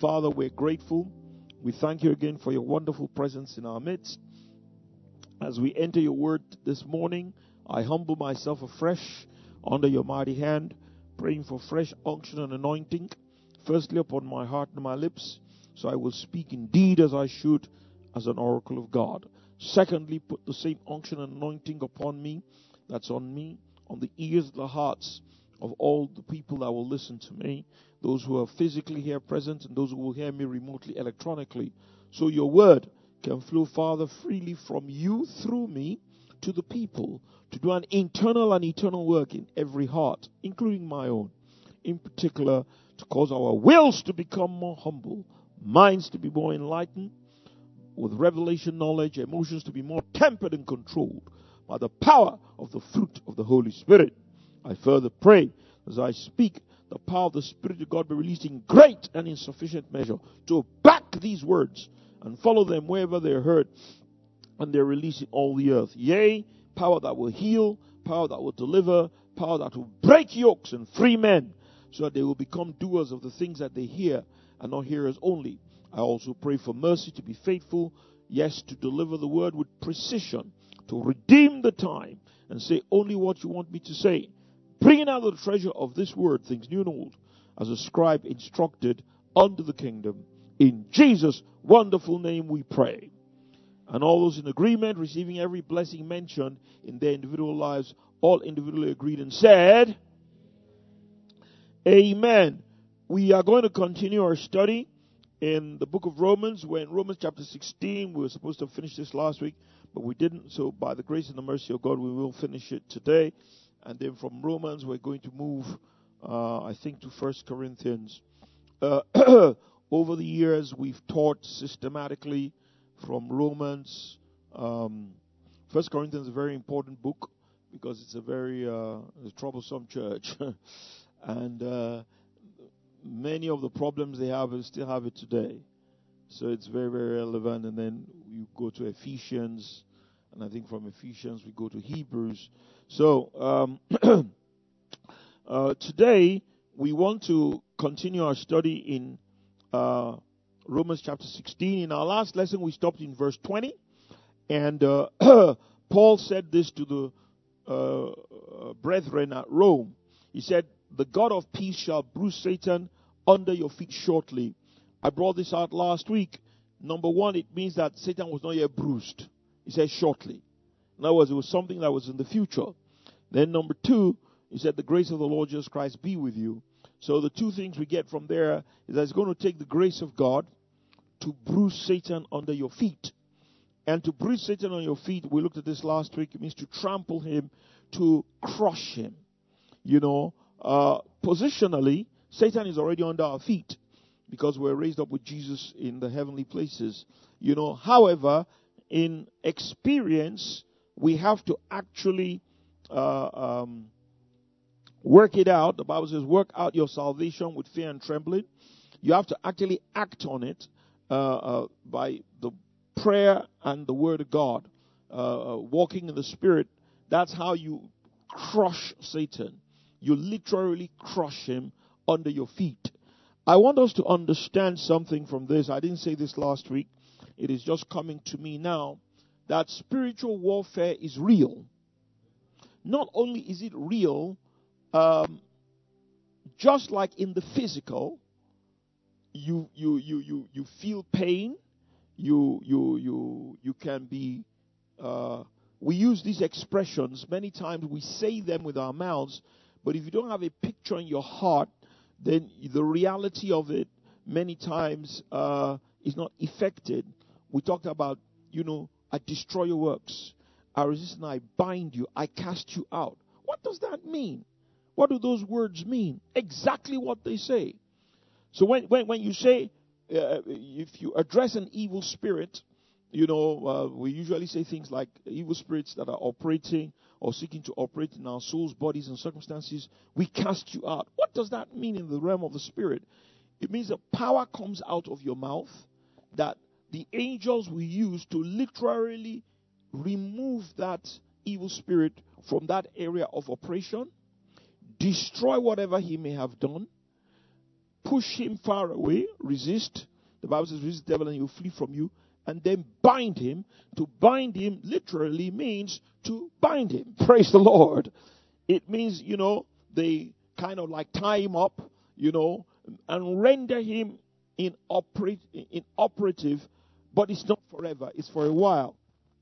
Father, we're grateful. We thank you again for your wonderful presence in our midst. As we enter your word this morning, I humble myself afresh under your mighty hand, praying for fresh unction and anointing, firstly upon my heart and my lips, so I will speak indeed as I should, as an oracle of God. Secondly, put the same unction and anointing upon me, that's on me, on the ears and the hearts of all the people that will listen to me, those who are physically here present and those who will hear me remotely electronically, so your word can flow, Father, freely from you through me to the people, to do an internal and eternal work in every heart, including my own, in particular, to cause our wills to become more humble, minds to be more enlightened, with revelation knowledge, emotions to be more tempered and controlled by the power of the fruit of the Holy Spirit. I further pray, as I speak, the power of the Spirit of God be released in great and insufficient measure to back these words and follow them wherever they're heard, and they're released in all the earth. Yea, power that will heal, power that will deliver, power that will break yokes and free men, so that they will become doers of the things that they hear and not hearers only. I also pray for mercy to be faithful, yes, to deliver the word with precision, to redeem the time and say only what you want me to say, bringing out the treasure of this word, things new and old, as a scribe instructed unto the kingdom. In Jesus' wonderful name we pray. And all those in agreement, receiving every blessing mentioned in their individual lives, all individually agreed and said, Amen. We are going to continue our study in the book of Romans. We're in Romans chapter 16. We were supposed to finish this last week, but we didn't. So by the grace and the mercy of God, we will finish it today. And then from Romans, we're going to move, I think, to 1 Corinthians. Over the years, we've taught systematically from Romans. 1 Corinthians is a very important book because it's a very troublesome church. And many of the problems they have, they still have it today. So it's very, very relevant. And then you go to Ephesians, and I think from Ephesians we go to Hebrews. So today we want to continue our study in Romans chapter 16. In our last lesson we stopped in verse 20. And Paul said this to the brethren at Rome. He said, the God of peace shall bruise Satan under your feet shortly. I brought this out last week. Number one, it means that Satan was not yet bruised. He said shortly. In other words, it was something that was in the future. Then number two, he said the grace of the Lord Jesus Christ be with you. So the two things we get from there is that it's going to take the grace of God to bruise Satan under your feet. And to bruise Satan on your feet, we looked at this last week, it means to trample him, to crush him. You know, positionally, Satan is already under our feet because we're raised up with Jesus in the heavenly places. You know, however, in experience, we have to actually work it out. The Bible says, work out your salvation with fear and trembling. You have to actually act on it by the prayer and the word of God, walking in the Spirit. That's how you crush Satan. You literally crush him under your feet. I want us to understand something from this. I didn't say this last week. It is just coming to me now that spiritual warfare is real. Not only is it real, just like in the physical, you feel pain. You can be. We use these expressions many times. We say them with our mouths. But if you don't have a picture in your heart, then the reality of it many times is not effected. We talked about, I destroy your works. I resist and I bind you. I cast you out. What does that mean? What do those words mean? Exactly what they say. So when you say, if you address an evil spirit, we usually say things like evil spirits that are operating or seeking to operate in our souls, bodies, and circumstances, we cast you out. What does that mean in the realm of the spirit? It means that power comes out of your mouth that the angels will use to literally remove that evil spirit from that area of operation, destroy whatever he may have done, push him far away, resist. The Bible says, resist the devil and he will flee from you. And then bind him. To bind him literally means to bind him. Praise the Lord. It means, they kind of like tie him up, and render him inoperative, but it's not forever. It's for a while.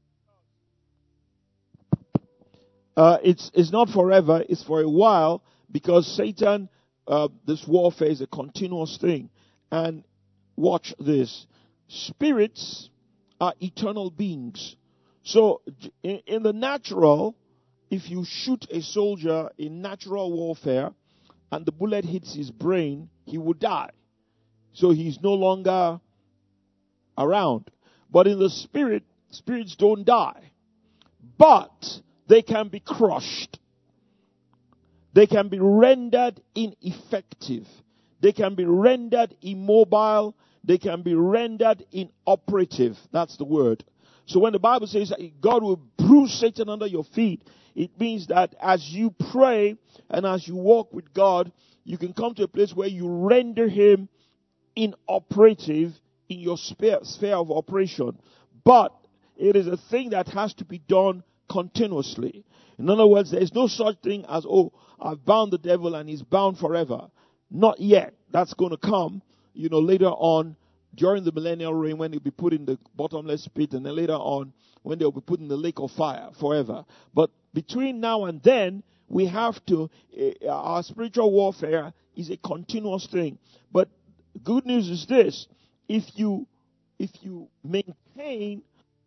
It's not forever. It's for a while, because Satan, this warfare is a continuous thing. And watch this. Spirits are eternal beings. So in the natural, if you shoot a soldier in natural warfare and the bullet hits his brain, he will die. So he's no longer around. But in the spirit, spirits don't die. But they can be crushed. They can be rendered ineffective. They can be rendered immobile. They can be rendered inoperative. That's the word. So when the Bible says that God will bruise Satan under your feet, it means that as you pray and as you walk with God, you can come to a place where you render him inoperative in your sphere of operation. But it is a thing that has to be done continuously. In other words, there is no such thing as, I've bound the devil and he's bound forever. Not yet. That's going to come, later on during the millennial reign, when he'll be put in the bottomless pit, and then later on when they'll be put in the lake of fire forever. But between now and then, we have to, our spiritual warfare is a continuous thing. But good news is this: if you maintain,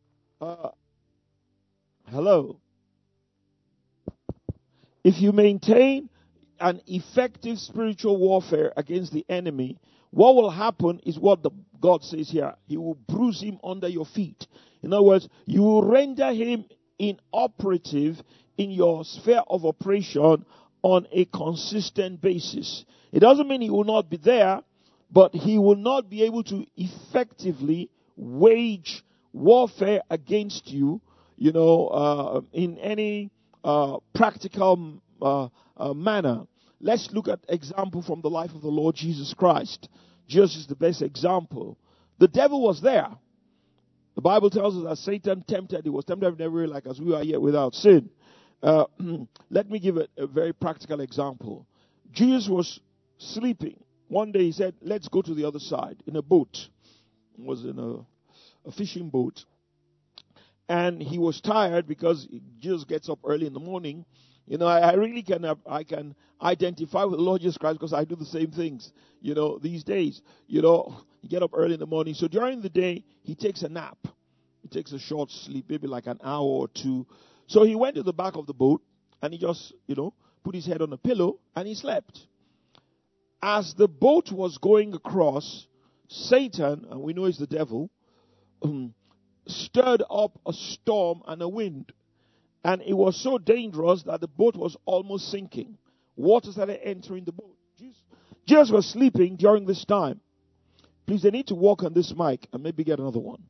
if you maintain an effective spiritual warfare against the enemy, what will happen is what God says here. He will bruise him under your feet. In other words, you will render him inoperative in your sphere of operation on a consistent basis. It doesn't mean he will not be there, but he will not be able to effectively wage warfare against you, in any practical manner. Let's look at example from the life of the Lord Jesus Christ. Jesus is the best example. The devil was there. The Bible tells us that Satan tempted. He was tempted in every way, like as we are yet without sin. Let me give a very practical example. Jesus was sleeping. One day he said, let's go to the other side in a boat. It was in a fishing boat. And he was tired because Jesus gets up early in the morning. I really can identify with the Lord Jesus Christ because I do the same things, these days. You get up early in the morning. So during the day, he takes a nap. He takes a short sleep, maybe like an hour or two. So he went to the back of the boat and he just, put his head on a pillow and he slept. As the boat was going across, Satan, and we know it's the devil, stirred up a storm and a wind. And it was so dangerous that the boat was almost sinking. Water started entering the boat. Jesus was sleeping during this time. Please, they need to walk on this mic and maybe get another one.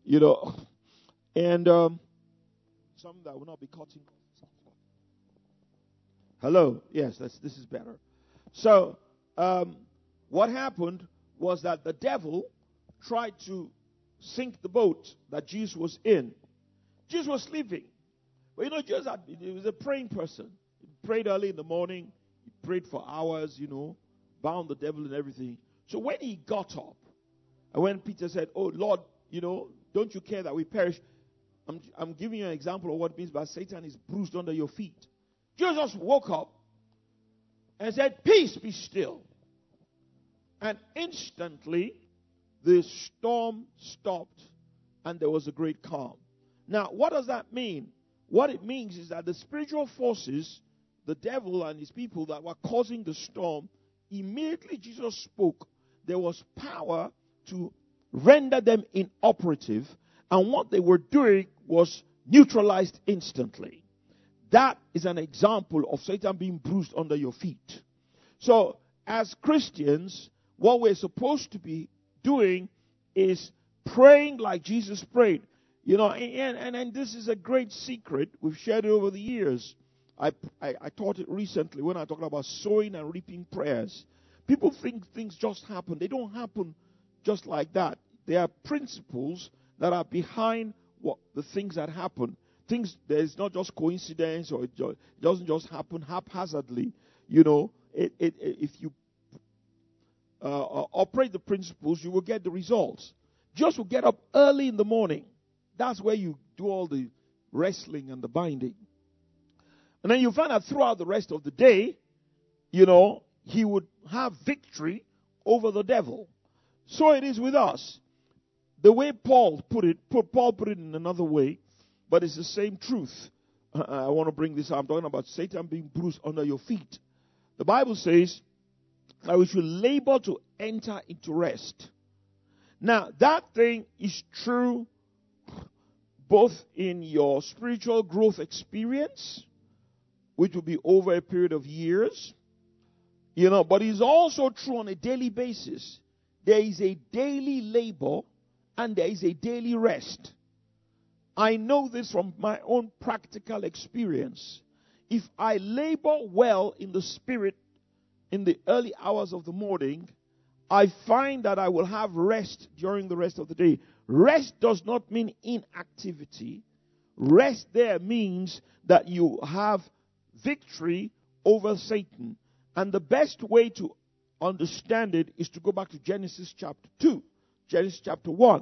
And some that will not be cutting. Hello. Yes, this is better. So, what happened was that the devil tried to sink the boat that Jesus was in. Jesus was sleeping. But Jesus he was a praying person. He prayed early in the morning. He prayed for hours, bound the devil and everything. So when he got up, and when Peter said, oh Lord, don't you care that we perish? I'm giving you an example of what it means by Satan is bruised under your feet. Jesus woke up and said, peace, be still. And instantly, the storm stopped and there was a great calm. Now, what does that mean? What it means is that the spiritual forces, the devil and his people that were causing the storm, immediately Jesus spoke, there was power to render them inoperative, and what they were doing was neutralized instantly. That is an example of Satan being bruised under your feet. So, as Christians, what we're supposed to be doing is praying like Jesus prayed. And this is a great secret. We've shared it over the years. I taught it recently when I talked about sowing and reaping prayers. People think things just happen. They don't happen just like that. There are principles that are behind what the things that happen. There's not just coincidence, or it doesn't just happen haphazardly. If you operate the principles, you will get the results. Just will get up early in the morning. That's where you do all the wrestling and the binding. And then you find out throughout the rest of the day, he would have victory over the devil. So it is with us. The way Paul put it in another way, but it's the same truth. I want to bring this up. I'm talking about Satan being bruised under your feet. The Bible says that we should labor to enter into rest. Now, that thing is true both in your spiritual growth experience, which will be over a period of years, but it's also true on a daily basis. There is a daily labor and there is a daily rest. I know this from my own practical experience. If I labor well in the spirit in the early hours of the morning, I find that I will have rest during the rest of the day. Rest does not mean inactivity. Rest there means that you have victory over Satan. And the best way to understand it is to go back to Genesis chapter 2, Genesis chapter 1.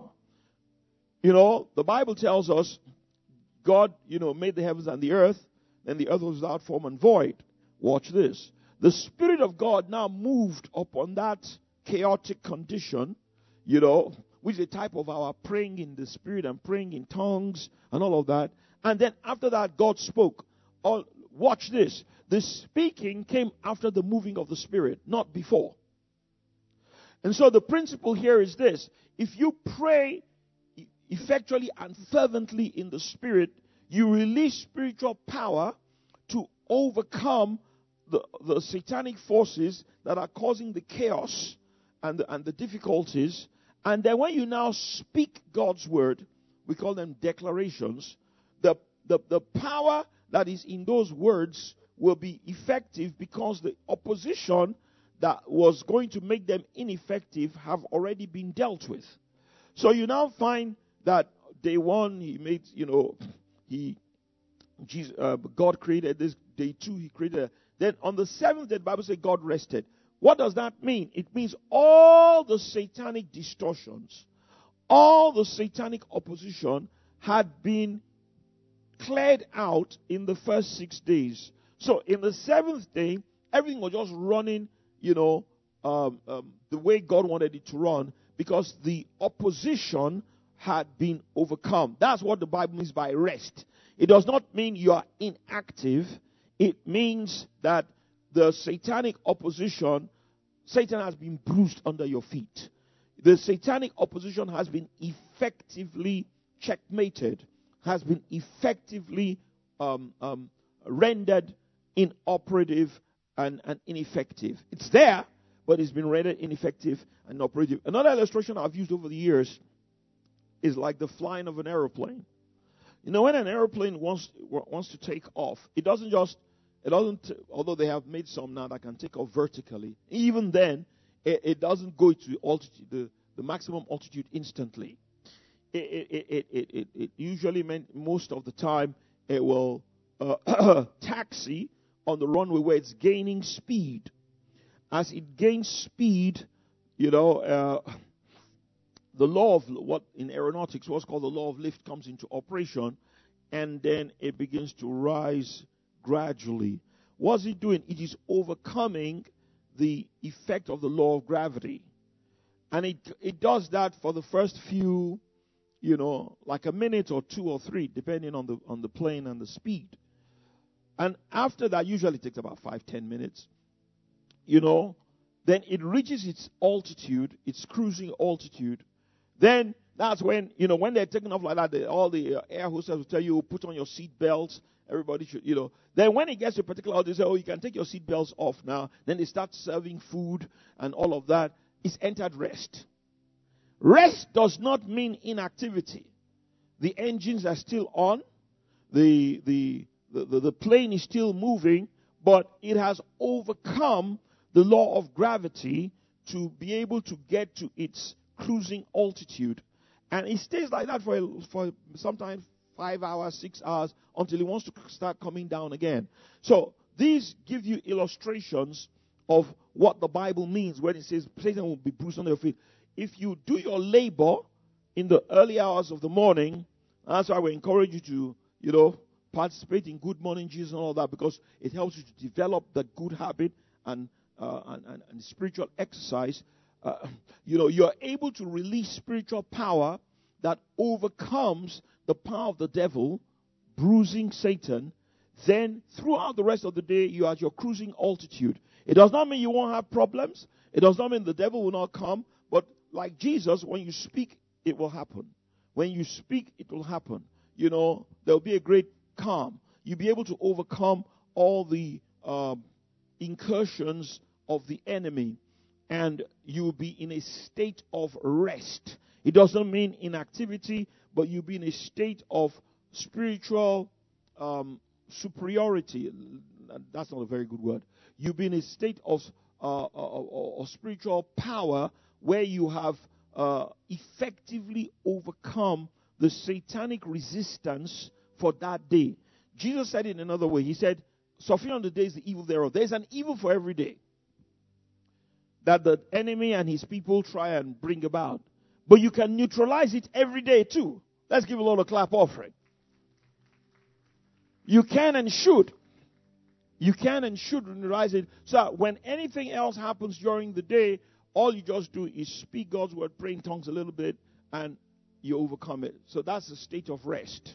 The Bible tells us God, made the heavens and the earth, and the earth was without form and void. Watch this. The Spirit of God now moved upon that chaotic condition, which is a type of our praying in the Spirit and praying in tongues and all of that. And then after that, God spoke. Watch this. The speaking came after the moving of the Spirit, not before. And so the principle here is this. If you pray effectually and fervently in the Spirit, you release spiritual power to overcome the satanic forces that are causing the chaos and the difficulties. And then when you now speak God's word, we call them declarations, the power that is in those words will be effective because the opposition that was going to make them ineffective have already been dealt with. So you now find that day one, he made, God created this. Day two, he created. Then on the seventh day, the Bible says God rested. What does that mean? It means all the satanic distortions, all the satanic opposition had been cleared out in the first 6 days. So in the seventh day, everything was just running, the way God wanted it to run, because the opposition had been overcome. That's what the Bible means by rest. It does not mean you are inactive. It means that the satanic opposition, Satan has been bruised under your feet. The satanic opposition has been effectively checkmated, has been effectively rendered inoperative and ineffective. It's there, but it's been rendered ineffective and inoperative. Another illustration I've used over the years is like the flying of an aeroplane. When an aeroplane wants to take off, it doesn't, although they have made some now that can take off vertically, even then, it doesn't go to altitude, the maximum altitude instantly. It usually meant most of the time it will taxi on the runway where it's gaining speed. As it gains speed, the law of what in aeronautics, what's called the law of lift, comes into operation, and then it begins to rise gradually. What's it doing? It is overcoming the effect of the law of gravity. And it does that for the first few, like a minute or 2 or 3, depending on the plane and the speed. And after that, usually it takes about 5-10 minutes, then it reaches its altitude, its cruising altitude. Then that's when, when they're taking off like that, all the air hostess will tell you, put on your seat belts. Everybody should, Then when it gets to a particular altitude, they say, you can take your seat belts off now. Then they start serving food and all of that. It's entered rest. Rest does not mean inactivity. The engines are still on. The plane is still moving, but it has overcome the law of gravity to be able to get to its cruising altitude. And it stays like that for sometimes 5 hours, 6 hours, until it wants to start coming down again. So these give you illustrations of what the Bible means when it says Satan will be bruised under your feet. If you do your labor in the early hours of the morning, that's why we encourage you to, participate in Good Morning Jesus and all that, because it helps you to develop that good habit and spiritual exercise. You're able to release spiritual power that overcomes the power of the devil, bruising Satan. Then throughout the rest of the day, you are at your cruising altitude. It does not mean you won't have problems. It does not mean the devil will not come. But like Jesus, when you speak, it will happen. When you speak, it will happen. There will be a great calm. You'll be able to overcome all the incursions of the enemy, and you'll be in a state of rest. It doesn't mean inactivity, but you'll be in a state of spiritual superiority. That's not a very good word. You'll be in a state of spiritual power where you have effectively overcome the satanic resistance for that day. Jesus said it in another way. He said, sufficient on the day is the evil thereof. There's an evil for every day that the enemy and his people try and bring about. But you can neutralize it every day too. Let's give a Lord a clap offering. You can and should. You can and should neutralize it. So when anything else happens during the day, all you just do is speak God's word, pray in tongues a little bit, and you overcome it. So that's a state of rest.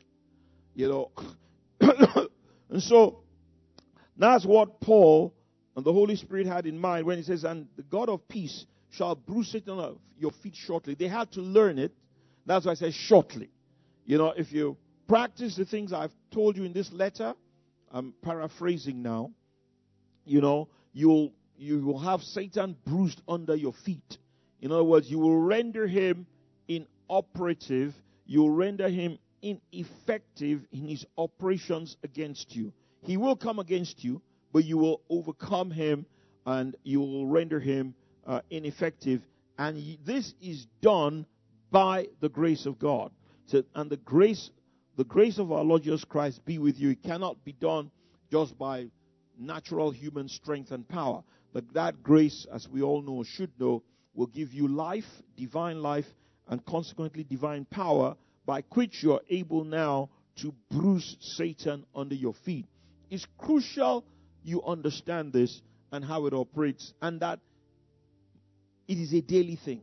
And so that's what Paul and the Holy Spirit had in mind when he says, and the God of peace shall bruise Satan off your feet shortly. They had to learn it. That's why I say shortly. If you practice the things I've told you in this letter, I'm paraphrasing now, you will have Satan bruised under your feet. In other words, you will render him inoperative. You will render him ineffective in his operations against you. He will come against you, but you will overcome him and you will render him ineffective. And this is done by the grace of God. So, and the grace of our Lord Jesus Christ be with you. It cannot be done just by natural human strength and power. But that grace, as we all know, should know, will give you life, divine life, and consequently divine power, by which you are able now to bruise Satan under your feet. It's crucial you understand this and how it operates, and that it is a daily thing.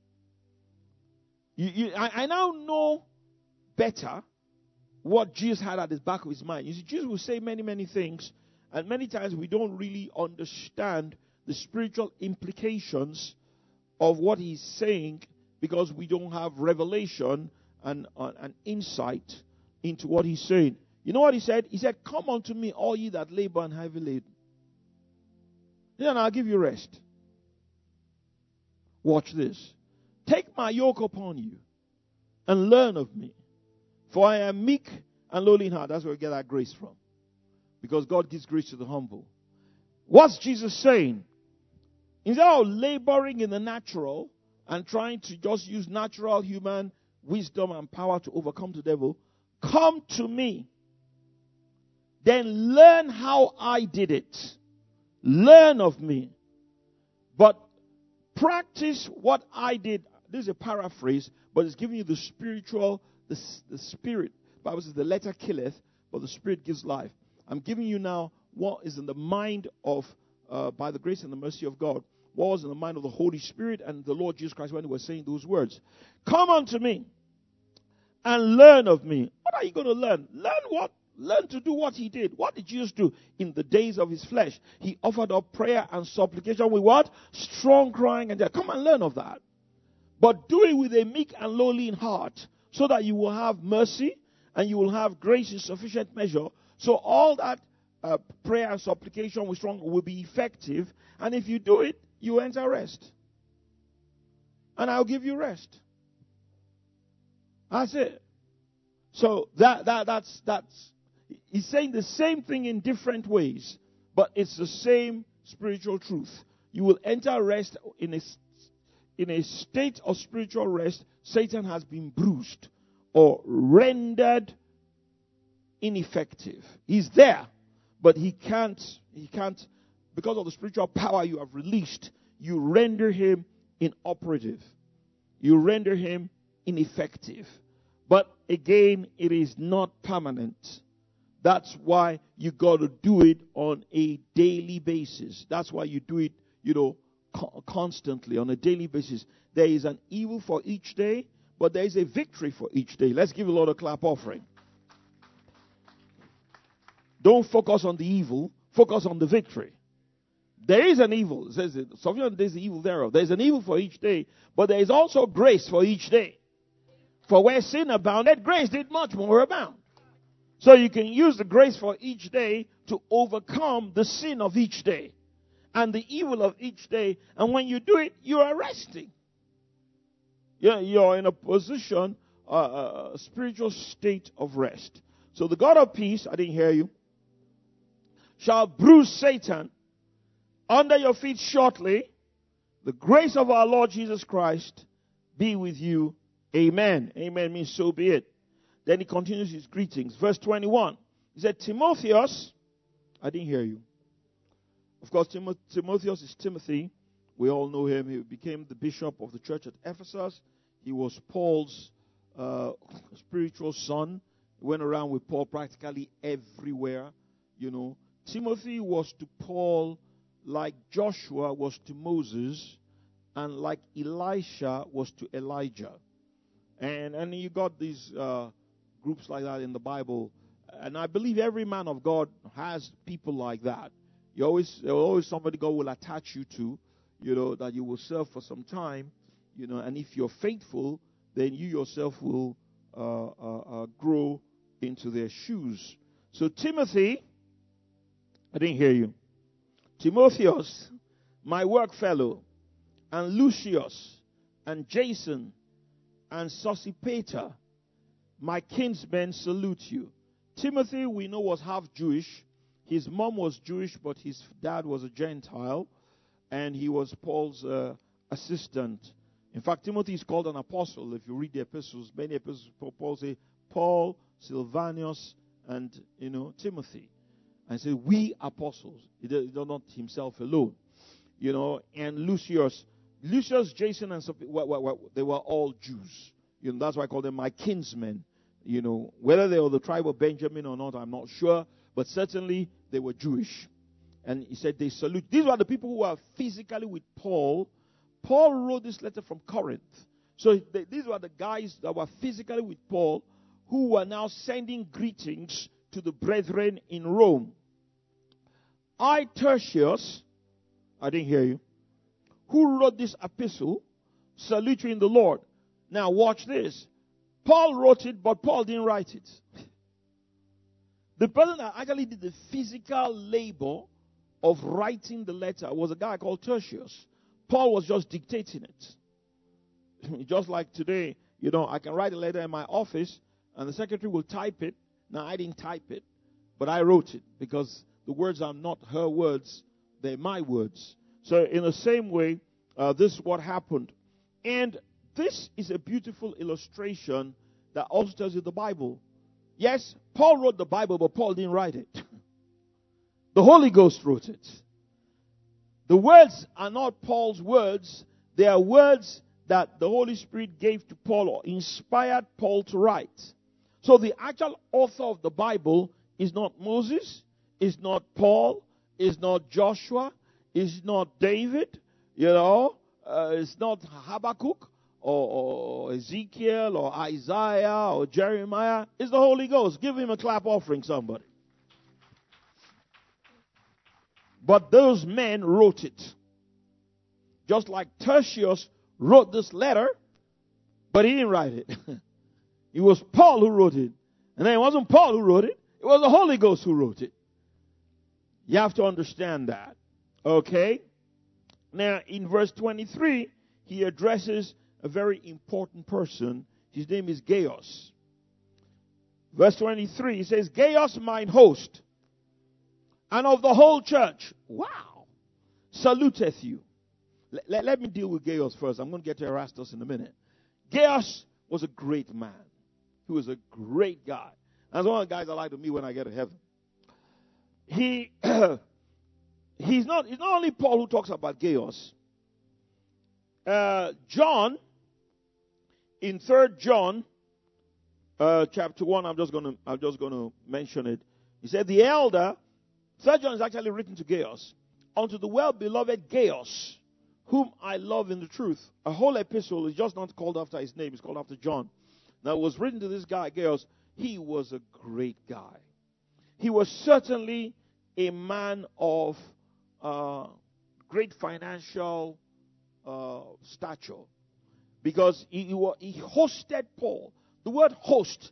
I now know better what Jesus had at the back of his mind. You see, Jesus will say many, many things, and many times we don't really understand the spiritual implications of what he's saying because we don't have revelation and insight into what he's saying. You know what he said? He said, come unto me, all ye that labor and heavy laden. Then I'll give you rest. Watch this. Take my yoke upon you and learn of me. For I am meek and lowly in heart. That's where we get our grace from. Because God gives grace to the humble. What's Jesus saying? Instead of laboring in the natural and trying to just use natural human wisdom and power to overcome the devil, come to me. Then learn how I did it. Learn of me. But practice what I did. This is a paraphrase, but it's giving you the spiritual, the spirit. The Bible says the letter killeth, but the spirit gives life. I'm giving you now what is in the mind of, by the grace and the mercy of God, what was in the mind of the Holy Spirit and the Lord Jesus Christ when he was saying those words. Come unto me and learn of me. What are you going to learn? Learn what? Learn to do what he did. What did Jesus do in the days of his flesh? He offered up prayer and supplication with what? Strong crying and death. Come and learn of that. But do it with a meek and lowly in heart, so that you will have mercy and you will have grace in sufficient measure. So all that prayer and supplication with strong will be effective. And if you do it, you enter rest. And I'll give you rest. That's it. So that's he's saying the same thing in different ways, but it's the same spiritual truth. you will enter rest in a state of spiritual rest. Satan has been bruised or rendered ineffective. He's there, but he can't, because of the spiritual power you have released, you render him inoperative. You render him ineffective. But again, it is not permanent. That's why you got to do it on a daily basis. That's why you do it, constantly on a daily basis. There is an evil for each day, but there is a victory for each day. Let's give the Lord a clap offering. Don't focus on the evil, focus on the victory. There is an evil. It says, there's the evil thereof. There's an evil for each day, but there is also grace for each day. For where sin abounded, grace did much more abound. So you can use the grace for each day to overcome the sin of each day and the evil of each day. And when you do it, you are resting. You're in a position, a spiritual state of rest. So the God of peace, I didn't hear you, shall bruise Satan under your feet shortly. The grace of our Lord Jesus Christ be with you. Amen. Amen means so be it. Then he continues his greetings. Verse 21. He said, Timotheus. I didn't hear you. Of course, Timotheus is Timothy. We all know him. He became the bishop of the church at Ephesus. He was Paul's spiritual son. He went around with Paul practically everywhere. Timothy was to Paul like Joshua was to Moses, and like Elisha was to Elijah. And you got these groups like that in the Bible. And I believe every man of God has people like that. There will always somebody God will attach you to, that you will serve for some time. And if you're faithful, then you yourself will grow into their shoes. So Timothy, I didn't hear you. Timotheus, my work fellow, and Lucius, and Jason, and Sosipater, my kinsmen, salute you. Timothy, we know, was half Jewish. His mom was Jewish, but his dad was a Gentile, and he was Paul's assistant. In fact, Timothy is called an apostle. If you read the epistles, many epistles, Paul say Paul, Silvanus, and Timothy. And say we apostles. He does not himself alone. And Lucius, Jason, and they were all Jews. That's why I call them my kinsmen. Whether they were the tribe of Benjamin or not, I'm not sure. But certainly they were Jewish. And he said they salute. These were the people who were physically with Paul. Paul wrote this letter from Corinth. So these were the guys that were physically with Paul who were now sending greetings to the brethren in Rome. I, Tertius, I didn't hear you, who wrote this epistle, salute you in the Lord. Now watch this. Paul wrote it, but Paul didn't write it. The person that actually did the physical labor of writing the letter was a guy called Tertius. Paul was just dictating it. Just like today, I can write a letter in my office, and the secretary will type it. Now, I didn't type it, but I wrote it because the words are not her words, they're my words. So in the same way, this is what happened. And this is a beautiful illustration that also tells you the Bible. Yes, Paul wrote the Bible, but Paul didn't write it. The Holy Ghost wrote it. The words are not Paul's words. They are words that the Holy Spirit gave to Paul or inspired Paul to write. So the actual author of the Bible is not Moses, is not Paul, is not Joshua, is not David, it's not Habakkuk or Ezekiel or Isaiah or Jeremiah. It's the Holy Ghost. Give him a clap offering, somebody. But those men wrote it. Just like Tertius wrote this letter, but he didn't write it. It was Paul who wrote it. And then it wasn't Paul who wrote it. It was the Holy Ghost who wrote it. You have to understand that. Okay? Now, in verse 23, he addresses a very important person. His name is Gaius. Verse 23, he says, Gaius, mine host, and of the whole church, wow, saluteth you. let me deal with Gaius first. I'm going to get to Erastus in a minute. Gaius was a great man. He was a great guy. That's one of the guys I like to meet when I get to heaven. It's not only Paul who talks about Gaius. John, in 3 John chapter 1, I'm just gonna mention it. He said, the elder, 3 John is actually written to Gaius, unto the well-beloved Gaius, whom I love in the truth. A whole epistle is just not called after his name, it's called after John. Now, it was written to this guy, Gaius. He was a great guy. He was certainly a man of great financial stature, because he hosted Paul. The word host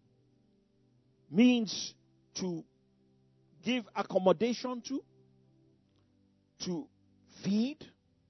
means to give accommodation to feed,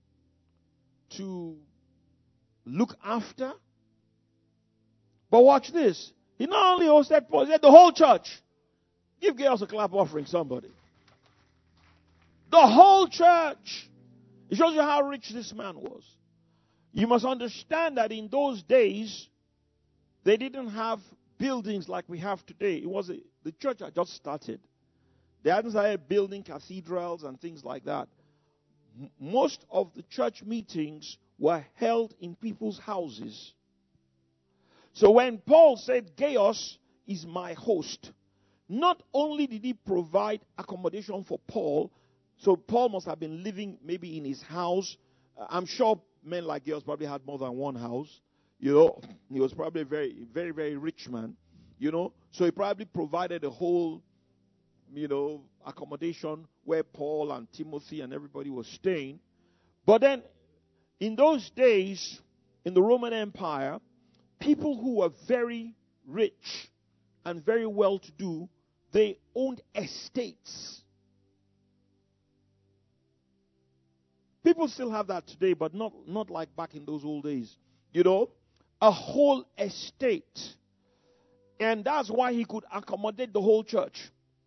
to look after. But watch this. He not only hosted Paul, he said the whole church. Give Gaius a clap offering, somebody. The whole church. It shows you how rich this man was. You must understand that in those days, they didn't have buildings like we have today. The church had just started. They hadn't started building cathedrals and things like that. Most of the church meetings were held in people's houses. So when Paul said, Gaius is my host, not only did he provide accommodation for Paul, so Paul must have been living maybe in his house. I'm sure men like Gaius probably had more than one house. He was probably a very, very, very rich man. So he probably provided a whole, accommodation where Paul and Timothy and everybody was staying. But then, in those days, in the Roman Empire, people who were very rich and very well-to-do, they owned estates. People still have that today, but not like back in those old days. A whole estate. And that's why he could accommodate the whole church.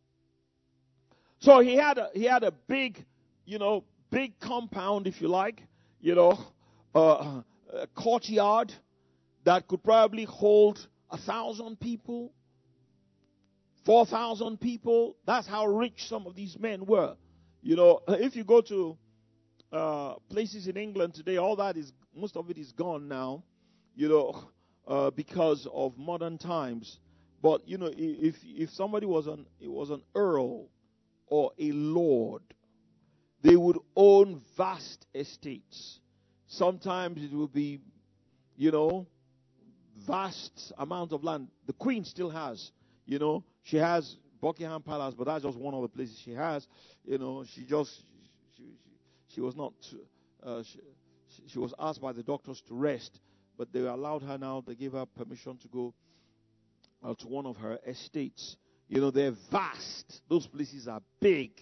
So he had a big, big compound, if you like, a courtyard that could probably hold 1,000 people, 4,000 people. That's how rich some of these men were. If you go to places in England today, most of it is gone now, because of modern times. But if somebody was an earl or a lord, they would own vast estates. Sometimes it would be, vast amount of land. The Queen still has, she has Buckingham Palace, but that's just one of the places she has. She was not. She was asked by the doctors to rest, but they allowed her now. They gave her permission to go to one of her estates. They're vast. Those places are big.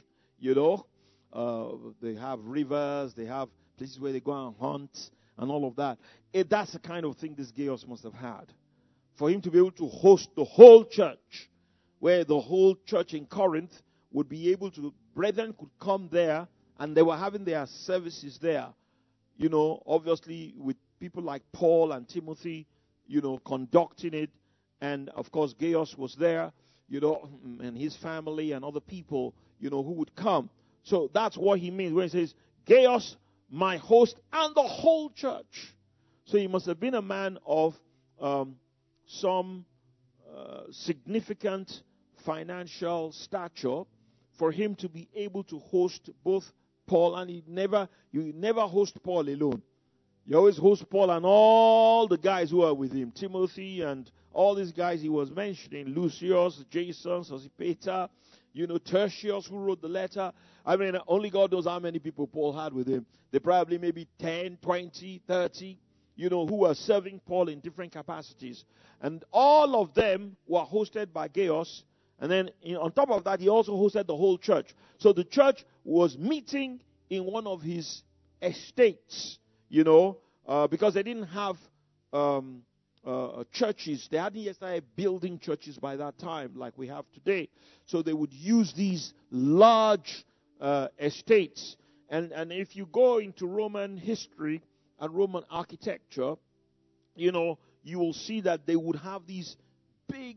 They have rivers. They have places where they go and hunt and all of that. That's the kind of thing this Gaius must have had. For him to be able to host the whole church, where the whole church in Corinth would be able to, brethren could come there, and they were having their services there. Obviously with people like Paul and Timothy, conducting it. And of course Gaius was there, and his family and other people, who would come. So that's what he means when he says, Gaius, my host, and the whole church. So he must have been a man of some significant financial stature for him to be able to host both Paul, and you never host Paul alone. You always host Paul and all the guys who are with him, Timothy and all these guys he was mentioning, Lucius, Jason, Sosipater, Tertius, who wrote the letter. I mean, only God knows how many people Paul had with him. They probably maybe 10, 20, 30, who were serving Paul in different capacities. And all of them were hosted by Gaius. And then on top of that, he also hosted the whole church. So the church was meeting in one of his estates, because they didn't have churches. They hadn't yet started building churches by that time like we have today. So they would use these large estates. And if you go into Roman history and Roman architecture, you will see that they would have these big,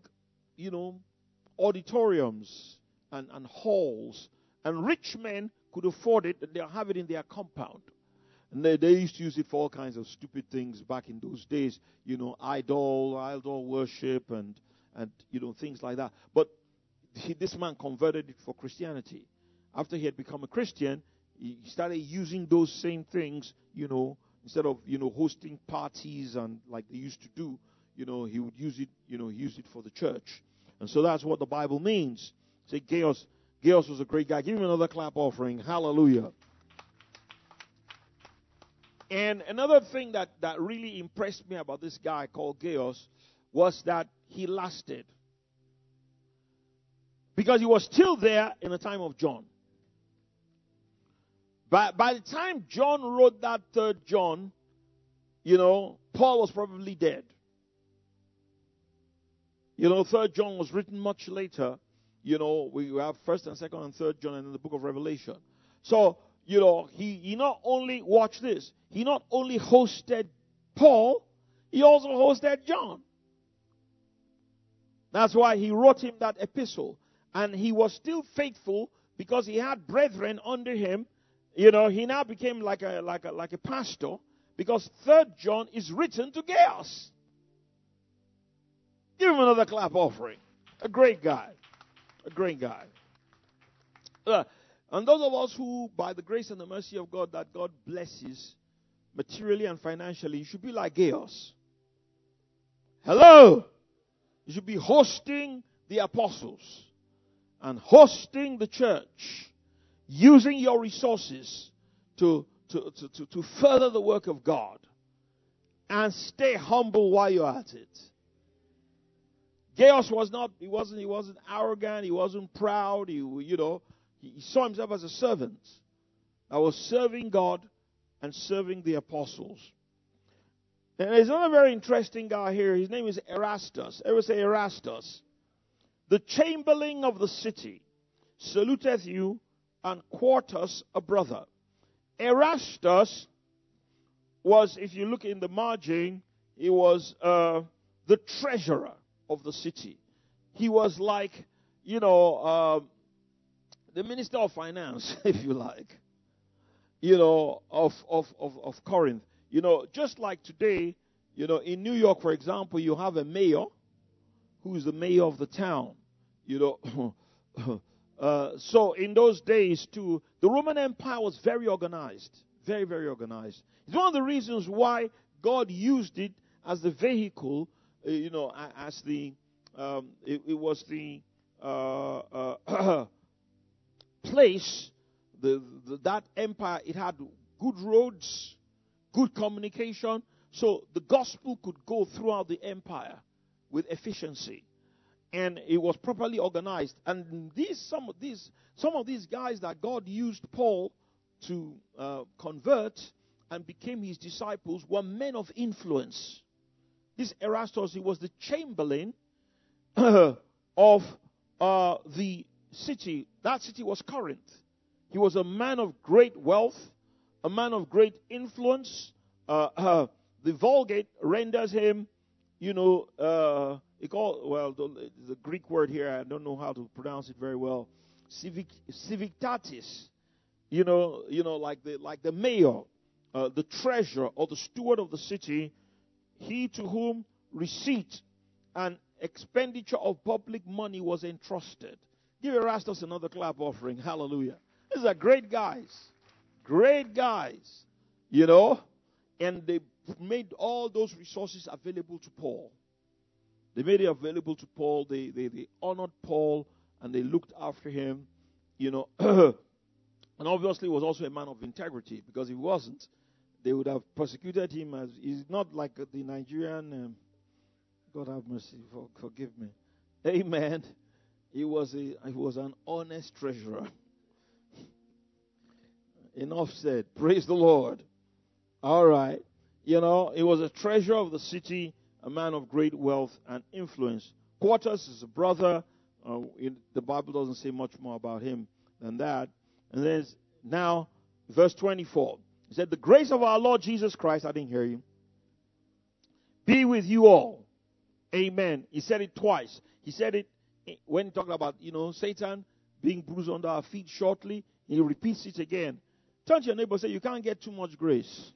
auditoriums and halls. And rich men could afford it, and they'll have it in their compound. And they used to use it for all kinds of stupid things back in those days, idol worship and things like that. But this man converted it for Christianity. After he had become a Christian, he started using those same things, instead of, hosting parties and like they used to do, he would use it for the church. And so that's what the Bible means. Say, Gaius was a great guy. Give him another clap offering. Hallelujah. And another thing that really impressed me about this guy called Gaius was that he lasted. Because he was still there in the time of John. By the time John wrote that 3rd John, Paul was probably dead. 3rd John was written much later. We have 1st and 2nd and 3rd John and in the book of Revelation. So, he not only, watch this, he not only hosted Paul, he also hosted John. That's why he wrote him that epistle. And he was still faithful because he had brethren under him. He now became like a pastor because 3rd John is written to Gaius. Give him another clap offering. A great guy. A great guy. And those of us who, by the grace and the mercy of God, that God blesses materially and financially, you should be like Gaius. Hello! You should be hosting the apostles and hosting the church, using your resources to further the work of God, and stay humble while you're at it. Gaius wasn't arrogant, he wasn't proud, he saw himself as a servant that was serving God and serving the apostles. And there's another very interesting guy here. His name is Erastus. Everyone say Erastus. The chamberlain of the city saluteth you, and Quartus a brother. Erastus was, if you look in the margin, he was the treasurer of the city. He was like, the minister of finance, if you like, of Corinth. Just like today, in New York, for example, you have a mayor who is the mayor of the town. So in those days too, the Roman Empire was very organized, very, very organized. It's one of the reasons why God used it as the vehicle, as the it was the place, that empire. It had good roads, good communication, so the gospel could go throughout the empire with efficiency. And it was properly organized. And some of these guys that God used Paul to convert and became his disciples were men of influence. This Erastus, he was the chamberlain of the city. That city was Corinth. He was a man of great wealth, a man of great influence. The Vulgate renders him, the Greek word here, I don't know how to pronounce it very well. Civitatis, like the mayor, the treasurer, or the steward of the city, he to whom receipt and expenditure of public money was entrusted. Give Erastus another clap offering. Hallelujah. These are great guys. Great guys. And they made all those resources available to Paul. They made it available to Paul. They honored Paul and they looked after him, And obviously he was also a man of integrity, because if he wasn't, they would have persecuted him. As he's not like the Nigerian, God have mercy, forgive me. Amen. He was an honest treasurer. Enough said. Praise the Lord. All right. He was a treasurer of the city, a man of great wealth and influence. Quartus is a brother. The Bible doesn't say much more about him than that. And then now Verse 24. He said, the grace of our Lord Jesus Christ, I didn't hear you, be with you all. Amen. He said it twice. He said it when he talked about, Satan being bruised under our feet shortly. He repeats it again. Turn to your neighbor and say, you can't get too much grace.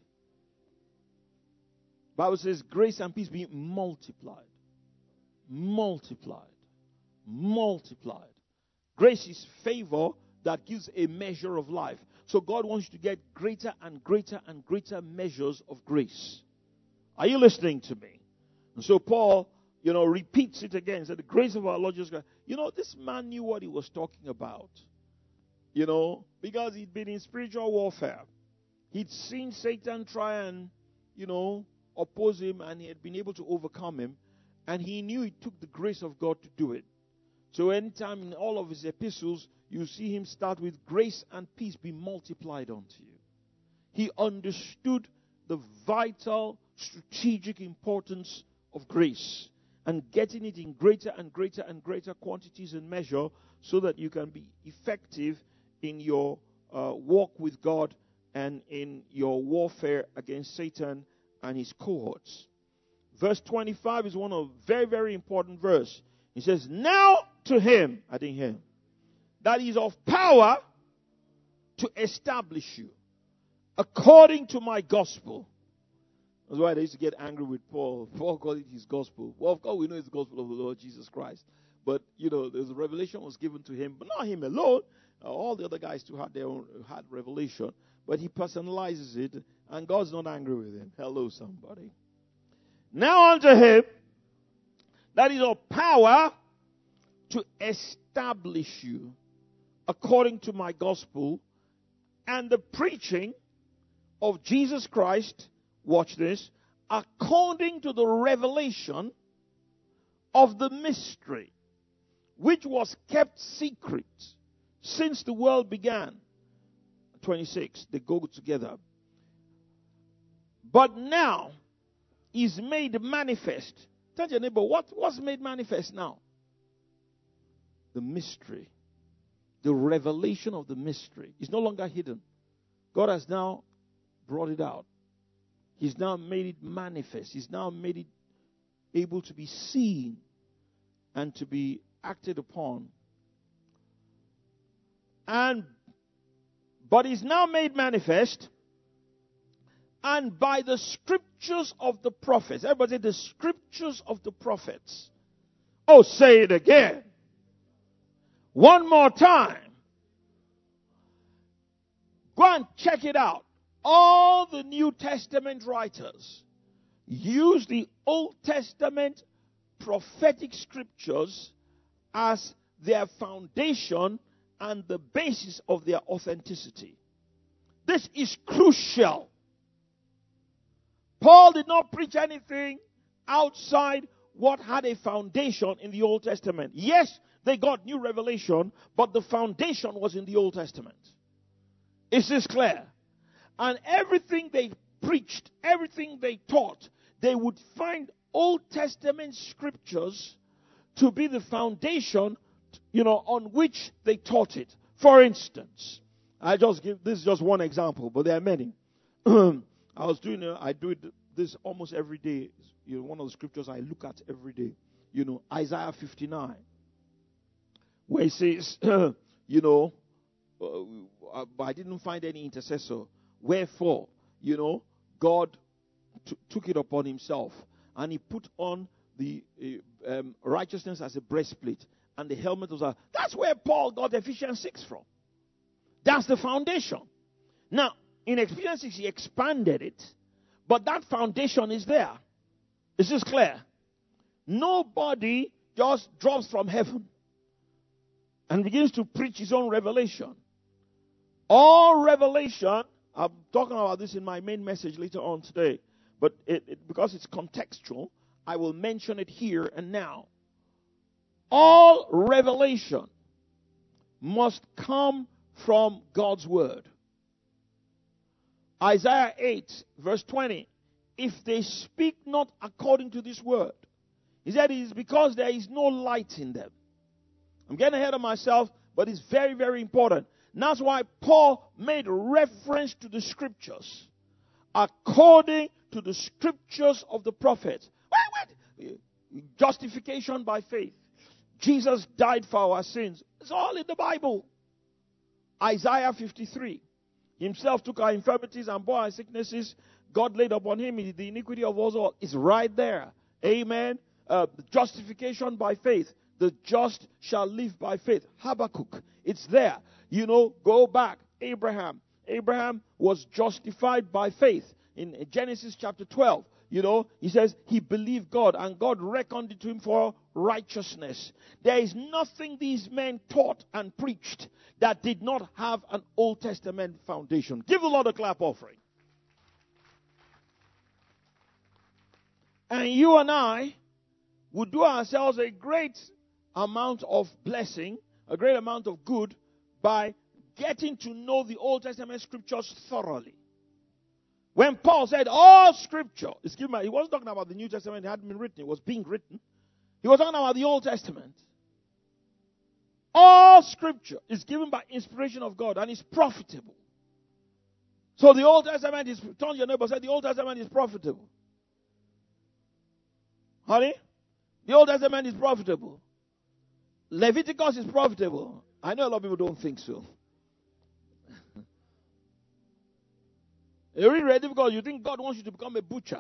The Bible says, grace and peace be multiplied. Multiplied. Multiplied. Grace is favor that gives a measure of life. So God wants you to get greater and greater and greater measures of grace. Are you listening to me? And so Paul, repeats it again. He said, the grace of our Lord Jesus Christ. This man knew what he was talking about. Because he'd been in spiritual warfare. He'd seen Satan try and, oppose him, and he had been able to overcome him. And he knew it took the grace of God to do it. So anytime in all of his epistles, you see him start with grace and peace be multiplied unto you. He understood the vital, strategic importance of grace and getting it in greater and greater and greater quantities and measure so that you can be effective in your walk with God and in your warfare against Satan and his cohorts. Verse 25 is one of very, very important verse. He says, now to him, I didn't hear him, that is of power to establish you according to my gospel. That's why they used to get angry with Paul. Paul called it his gospel. Well, of course, we know it's the gospel of the Lord Jesus Christ. But, there's a revelation was given to him, but not him alone. All the other guys too had revelation. But he personalizes it, and God's not angry with him. Hello, somebody. Now unto him that is of power to establish you according to my gospel and the preaching of Jesus Christ, watch this, according to the revelation of the mystery, which was kept secret since the world began. 26, they go together. But now is made manifest. Tell your neighbor, what's made manifest now? The mystery. The revelation of the mystery. It's no longer hidden. God has now brought it out. He's now made it manifest. He's now made it able to be seen and to be acted upon. But is now made manifest, and by the scriptures of the prophets. Everybody say the scriptures of the prophets. Oh, say it again. One more time. Go and check it out. All the New Testament writers use the Old Testament prophetic scriptures as their foundation and the basis of their authenticity. This is crucial. Paul did not preach anything outside what had a foundation in the Old Testament. Yes, they got new revelation, but the foundation was in the Old Testament. Is this clear? And everything they preached, everything they taught, they would find Old Testament scriptures to be the foundation, on which they taught it. For instance, this is just one example, but there are many. I do this almost every day. One of the scriptures I look at every day. Isaiah 59, where it says, I didn't find any intercessor. Wherefore, God took it upon himself, and he put on the righteousness as a breastplate, and the helmet was that's where Paul got Ephesians 6 from. That's the foundation. Now, in Ephesians 6, he expanded it, but that foundation is there. Is this clear? Nobody just drops from heaven and begins to preach his own revelation. All revelation, I'm talking about this in my main message later on today, but because it's contextual, I will mention it here and now. All revelation must come from God's word. Isaiah 8, verse 20. If they speak not according to this word, he said it is because there is no light in them. I'm getting ahead of myself, but it's very, very important. That's why Paul made reference to the scriptures. According to the scriptures of the prophets. Wait. Justification by faith. Jesus died for our sins. It's all in the Bible. Isaiah 53. Himself took our infirmities and bore our sicknesses. God laid upon him the iniquity of us all. It's right there. Amen. Justification by faith. The just shall live by faith. Habakkuk. It's there. Go back. Abraham. Abraham was justified by faith. In Genesis chapter 12, he says he believed God and God reckoned it to him for righteousness. There is nothing these men taught and preached that did not have an Old Testament foundation. Give the Lord a clap offering. And you and I would do ourselves a great amount of blessing, a great amount of good by getting to know the Old Testament scriptures thoroughly. When Paul said all scripture, he wasn't talking about the New Testament, it hadn't been written, it was being written. He was talking about the Old Testament. All scripture is given by inspiration of God and is profitable. So the Old Testament is, turn to your neighbor and say, the Old Testament is profitable. Honey? The Old Testament is profitable. Leviticus is profitable. I know a lot of people don't think so. You read Leviticus, you think God wants you to become a butcher.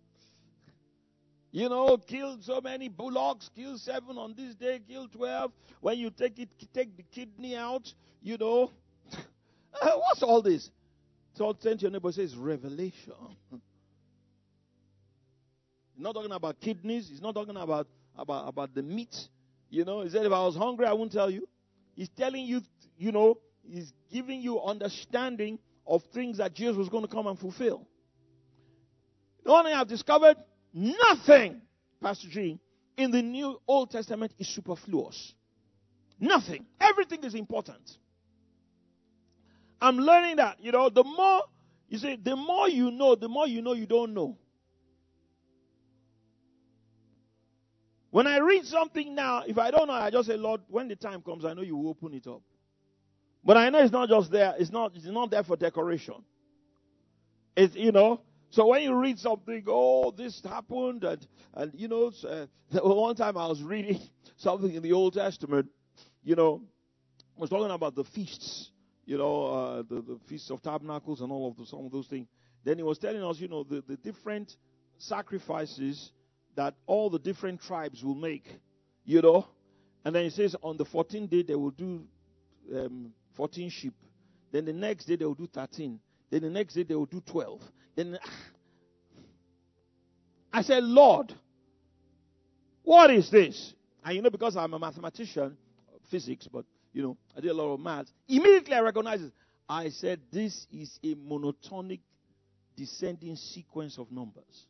Kill so many bullocks, kill 7 on this day, kill 12. When you take the kidney out, what's all this? So turn to your neighbor and say, it's revelation. He's not talking about kidneys. He's not talking about the meat. He said, if I was hungry, I wouldn't tell you. He's telling you, he's giving you understanding of things that Jesus was going to come and fulfill. The one thing I've discovered, nothing, Pastor G, in the New Old Testament is superfluous. Nothing. Everything is important. I'm learning that, the more you know, you don't know. When I read something now, if I don't know, I just say, Lord, when the time comes, I know you will open it up. But I know it's not just there. It's not there for decoration. It's, so when you read something, this happened. And one time I was reading something in the Old Testament, was talking about the feasts, the Feasts of Tabernacles and some of those things. Then he was telling us, the different sacrifices that all the different tribes will make, And then he says on the 14th day they will do 14 sheep. Then the next day they will do 13. Then the next day they will do 12. Then I said, Lord, what is this? And because I'm a mathematician, physics, but I did a lot of maths. Immediately I recognized it. I said, this is a monotonic descending sequence of numbers.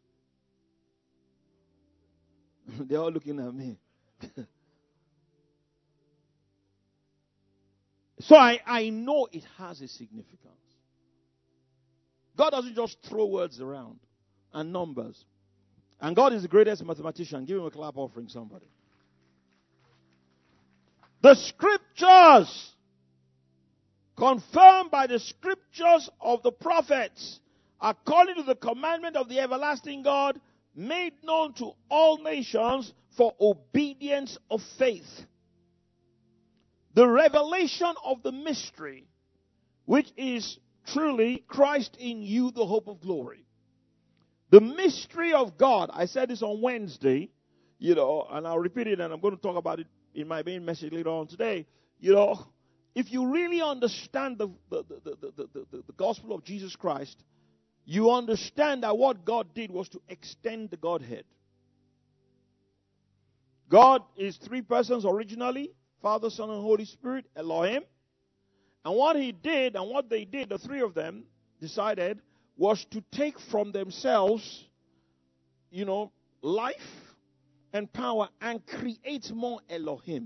They're all looking at me. So I know it has a significance. God doesn't just throw words around and numbers. And God is the greatest mathematician. Give him a clap offering, somebody. The scriptures, confirmed by the scriptures of the prophets, according to the commandment of the everlasting God, made known to all nations for obedience of faith. The revelation of the mystery, which is truly Christ in you, the hope of glory. The mystery of God. I said this on Wednesday, and I'll repeat it, and I'm going to talk about it in my main message later on today. If you really understand the gospel of Jesus Christ, you understand that what God did was to extend the Godhead. God is 3 persons originally, Father, Son, and Holy Spirit, Elohim. And what he did, and what they did, the 3 of them decided, was to take from themselves, life and power and create more Elohim.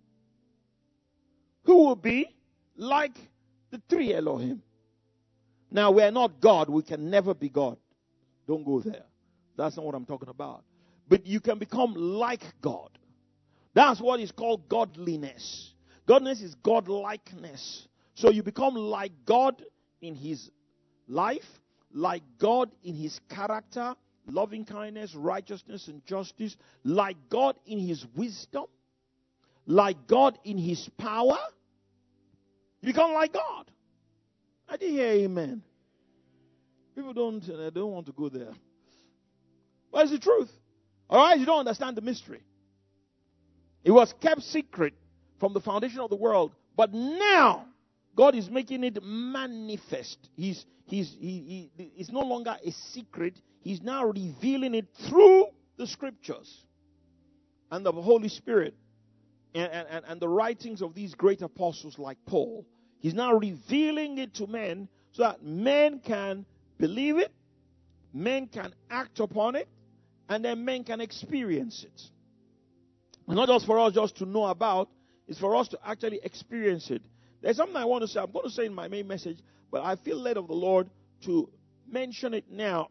Who will be like the 3 Elohim. Now, we are not God. We can never be God. Don't go there. That's not what I'm talking about. But you can become like God. That's what is called godliness. Godliness is godlikeness. So you become like God in his life, like God in his character, loving kindness, righteousness, and justice, like God in his wisdom, like God in his power. You become like God. I didn't hear amen. People don't want to go there. But it's the truth. All right, you don't understand the mystery. It was kept secret from the foundation of the world, but now God is making it manifest. It's no longer a secret. He's now revealing it through the scriptures and the Holy Spirit and the writings of these great apostles like Paul. He's now revealing it to men so that men can believe it, men can act upon it, and then men can experience it. And not just for us just to know about, it's for us to actually experience it. There's something I want to say. I'm going to say in my main message, but I feel led of the Lord to mention it now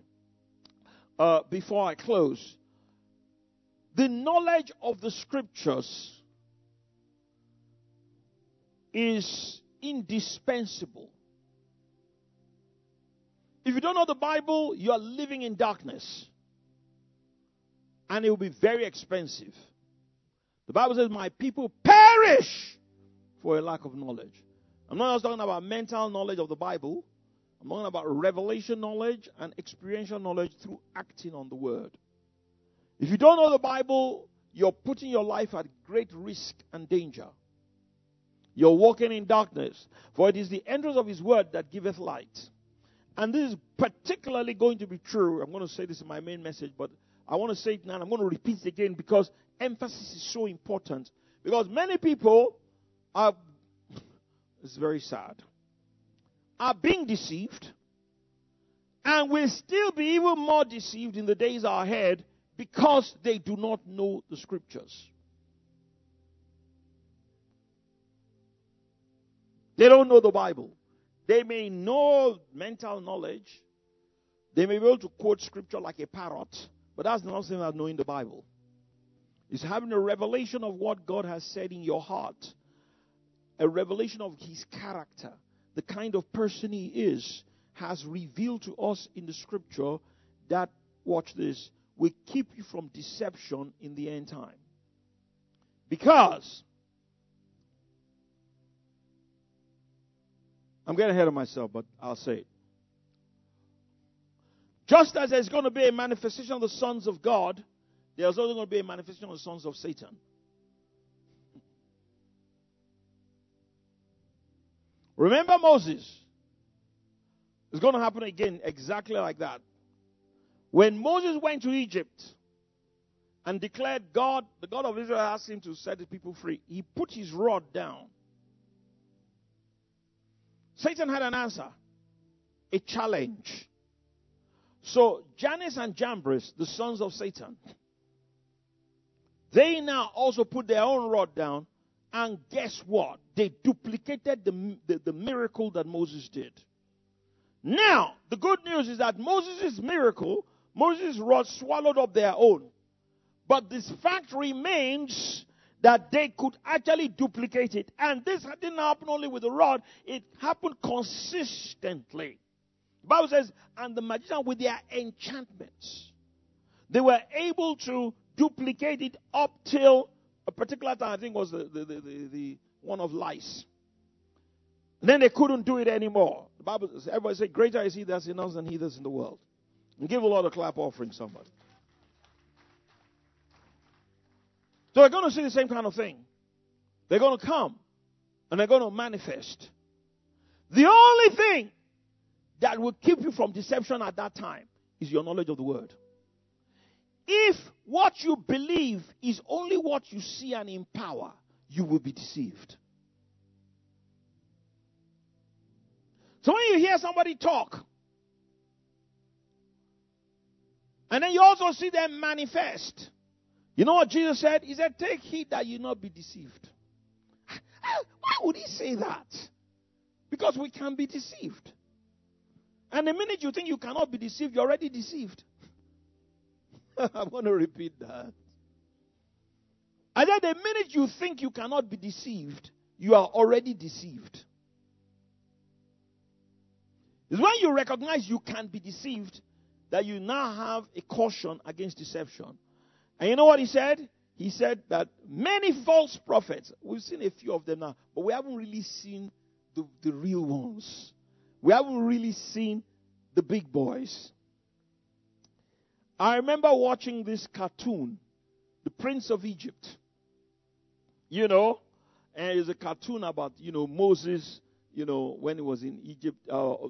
before I close. The knowledge of the scriptures is indispensable. If you don't know the Bible, you are living in darkness. And it will be very expensive. The Bible says, my people perish for a lack of knowledge. I'm not just talking about mental knowledge of the Bible. I'm talking about revelation knowledge and experiential knowledge through acting on the word. If you don't know the Bible, you're putting your life at great risk and danger. You're walking in darkness. For it is the entrance of his word that giveth light. And this is particularly going to be true. I'm going to say this in my main message, but I want to say it now, and I'm going to repeat it again because emphasis is so important. Because many people are, it's very sad, are being deceived and will still be even more deceived in the days ahead because they do not know the scriptures. They don't know the Bible. They may know mental knowledge. They may be able to quote scripture like a parrot, but that's not the same as knowing the Bible. It's having a revelation of what God has said in your heart, a revelation of his character, the kind of person he is, has revealed to us in the scripture that, watch this, will keep you from deception in the end time. Because, I'm getting ahead of myself, but I'll say it. Just as there's going to be a manifestation of the sons of God, there's also going to be a manifestation of the sons of Satan. Remember Moses. It's going to happen again exactly like that. When Moses went to Egypt and declared God, the God of Israel asked him to set the people free, he put his rod down. Satan had an answer, a challenge. So Jannes and Jambres, the sons of Satan, they now also put their own rod down, and guess what? They duplicated the miracle that Moses did. Now, the good news is that Moses' miracle, Moses' rod swallowed up their own. But this fact remains that they could actually duplicate it. And this didn't happen only with the rod, it happened consistently. The Bible says, and the magicians with their enchantments, they were able to duplicate it up till a particular time. I think was the one of lice. And then they couldn't do it anymore. The Bible says, everybody say, greater is he that's in us than he that's in the world. And give a lot of clap offering somebody. So they're going to see the same kind of thing. They're going to come and they're going to manifest. The only thing that will keep you from deception at that time is your knowledge of the word. If what you believe is only what you see and empower, you will be deceived. So when you hear somebody talk, and then you also see them manifest, you know what Jesus said? He said, take heed that you not be deceived. Why would he say that? Because we can be deceived. And the minute you think you cannot be deceived, you're already deceived. I'm going to repeat that. I said the minute you think you cannot be deceived, you are already deceived. It's when you recognize you can be deceived that you now have a caution against deception. And you know what he said? He said that many false prophets, we've seen a few of them now, but we haven't really seen the real ones. We haven't really seen the big boys. I remember watching this cartoon, The Prince of Egypt. You know, and it's a cartoon about, Moses, when he was in Egypt.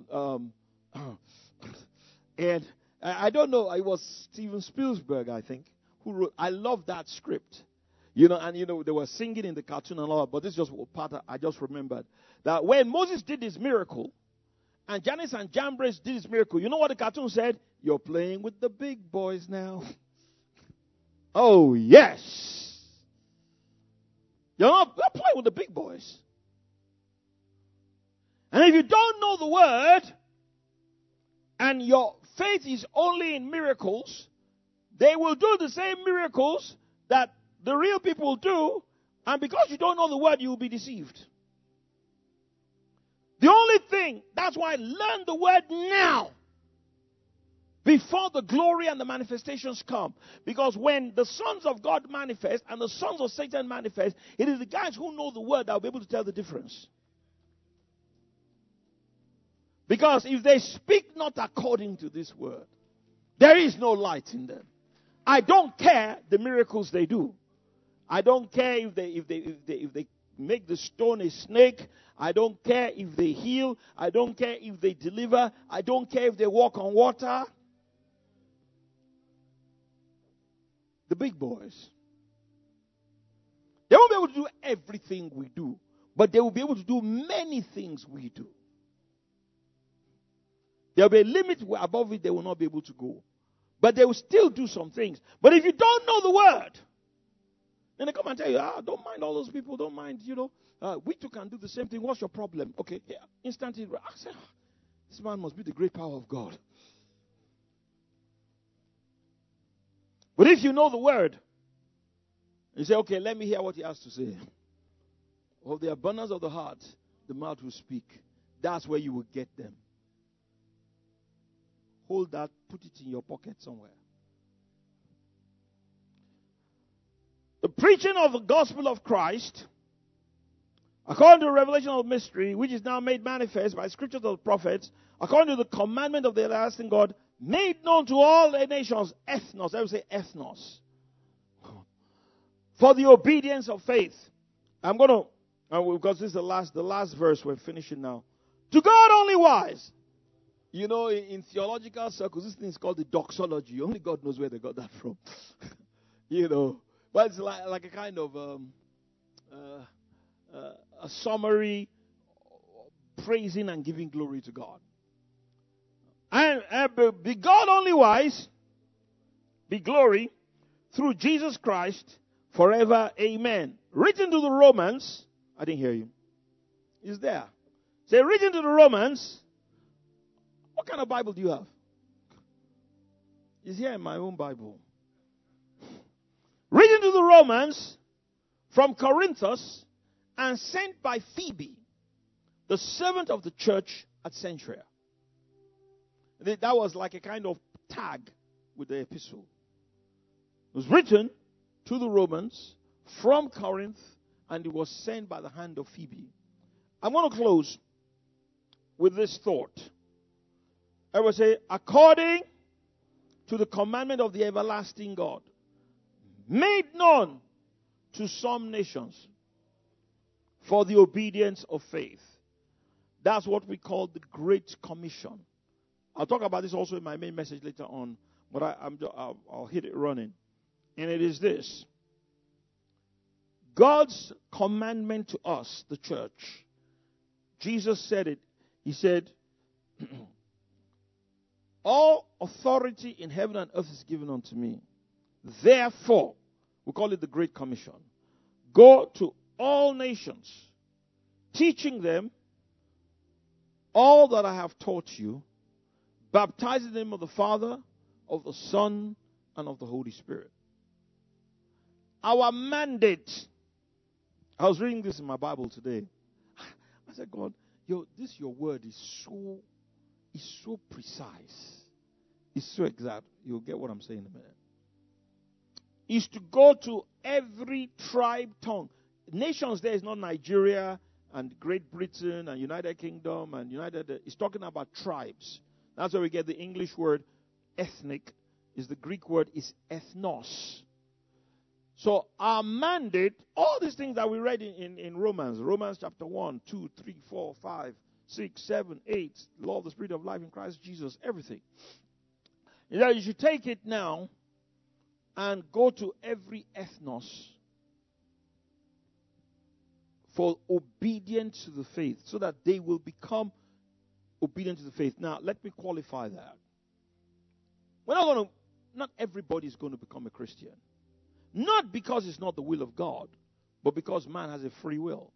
And I don't know, it was Steven Spielberg, I think, who wrote. I love that script. And they were singing in the cartoon and all that, but this is just part I just remembered. That when Moses did this miracle, and Jannes and Jambres did this miracle, you know what the cartoon said? You're playing with the big boys now. Oh, yes. You're not playing with the big boys. And if you don't know the word, and your faith is only in miracles, they will do the same miracles that the real people do, and because you don't know the word, you will be deceived. The only thing, that's why learn the word now, before the glory and the manifestations come. Because when the sons of God manifest and the sons of Satan manifest, it is the guys who know the word that will be able to tell the difference. Because if they speak not according to this word, there is no light in them. I don't care the miracles they do. I don't care if they make the stone a snake. I don't care if they heal. I don't care if they deliver. I don't care if they walk on water. The big boys. They won't be able to do everything we do, but they will be able to do many things we do. There will be a limit above it they will not be able to go. But they will still do some things. But if you don't know the word, then they come and tell you, don't mind all those people, don't mind, we too can do the same thing. What's your problem? Okay, yeah, instantly, I say, this man must be the great power of God. But if you know the word, you say, okay, let me hear what he has to say. Of the abundance of the heart, the mouth will speak. That's where you will get them. Hold that, put it in your pocket somewhere. The preaching of the gospel of Christ, according to the revelation of mystery, which is now made manifest by scriptures of the prophets, according to the commandment of the everlasting God, made known to all the nations, ethnos, I would say ethnos, for the obedience of faith. I'm going to, because this is the last verse, we're finishing now. To God only wise. In theological circles, this thing is called the doxology. Only God knows where they got that from. But it's like a kind of a summary praising and giving glory to God. And be God only wise, be glory through Jesus Christ forever. Amen. Written to the Romans, I didn't hear you. Is there? Say, written to the Romans. What kind of Bible do you have? It's here in my own Bible. Written to the Romans from Corinthus and sent by Phoebe, the servant of the church at Centuria. That was like a kind of tag with the epistle. It was written to the Romans from Corinth, and it was sent by the hand of Phoebe. I'm going to close with this thought. I will say, according to the commandment of the everlasting God, made known to some nations for the obedience of faith. That's what we call the Great Commission. I'll talk about this also in my main message later on, but I'll hit it running. And it is this. God's commandment to us, the church. Jesus said it. He said, all authority in heaven and earth is given unto me. Therefore, we call it the Great Commission. Go to all nations, teaching them all that I have taught you, baptizing them of the Father, of the Son, and of the Holy Spirit. Our mandate. I was reading this in my Bible today. I said, God, your word is so is so precise. It's so exact. You'll get what I'm saying in a minute. Is to go to every tribe, tongue. Nations there is not Nigeria and Great Britain and United Kingdom and it's talking about tribes. That's where we get the English word ethnic. The Greek word is ethnos. So our mandate, all these things that we read in Romans chapter 1, 2, 3, 4, 5, 6, 7, 8, law of the Spirit of life in Christ Jesus, everything. You should take it now and go to every ethnos for obedience to the faith, so that they will become obedient to the faith. Now, let me qualify that. Not everybody is going to become a Christian. Not because it's not the will of God, but because man has a free will.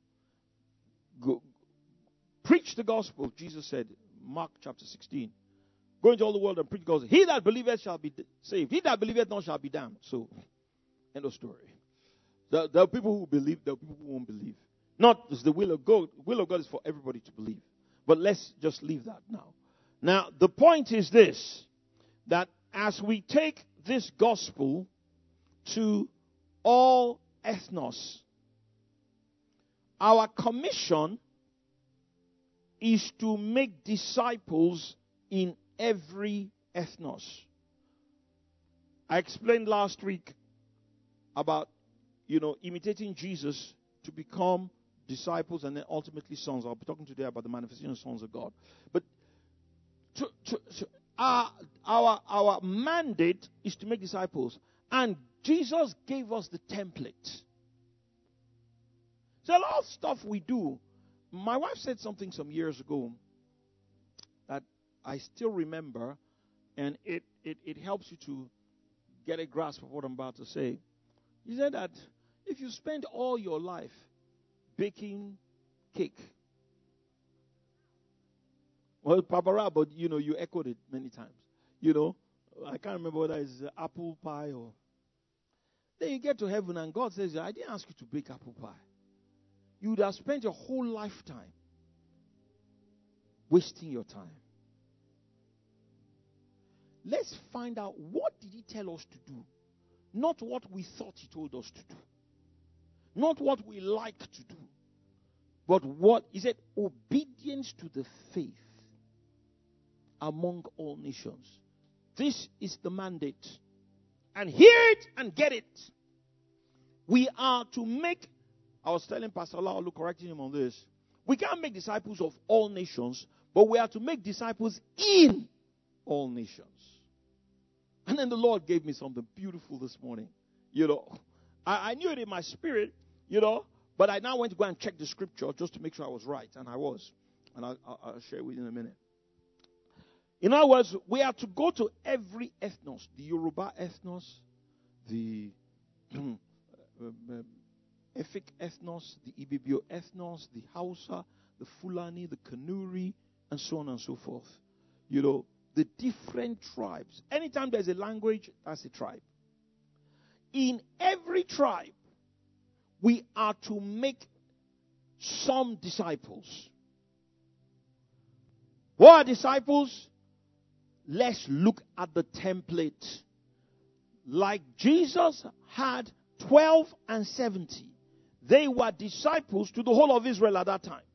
Preach the gospel, Jesus said, Mark chapter 16. Go into all the world and preach the gospel. He that believeth shall be saved. He that believeth not shall be damned. So, end of story. There are people who believe, there are people who won't believe. Not is the will of God. The will of God is for everybody to believe. But let's just leave that now. Now, the point is this, that as we take this gospel to all ethnos, our commission is to make disciples in every ethnos. I explained last week about, imitating Jesus to become disciples and then ultimately sons. I'll be talking today about the manifestation of sons of God. But our mandate is to make disciples. And Jesus gave us the template. So a lot of stuff we do. My wife said something some years ago that I still remember, and it helps you to get a grasp of what I'm about to say. He said that if you spend all your life baking cake, well, papara, but you echoed it many times. I can't remember whether it's apple pie or. Then you get to heaven and God says, I didn't ask you to bake apple pie. You would have spent your whole lifetime wasting your time. Let's find out, what did he tell us to do? Not what we thought he told us to do. Not what we like to do. But what he said, obedience to the faith among all nations. This is the mandate. And hear it and get it. We are to make, I was telling Pastor Laolu, correcting him on this, we can't make disciples of all nations, but we are to make disciples in all nations. And then the Lord gave me something beautiful this morning. I knew it in my spirit, but I now went to go and check the scripture just to make sure I was right, and I was. And I'll share it with you in a minute. In other words, we are to go to every ethnos, the Yoruba ethnos, the Efik ethnos, the Ibibio ethnos, the Hausa, the Fulani, the Kanuri, and so on and so forth. The different tribes. Anytime there's a language, that's a tribe. In every tribe, we are to make some disciples. What are disciples? Let's look at the template. Like Jesus had 12 and 70. They were disciples to the whole of Israel at that time.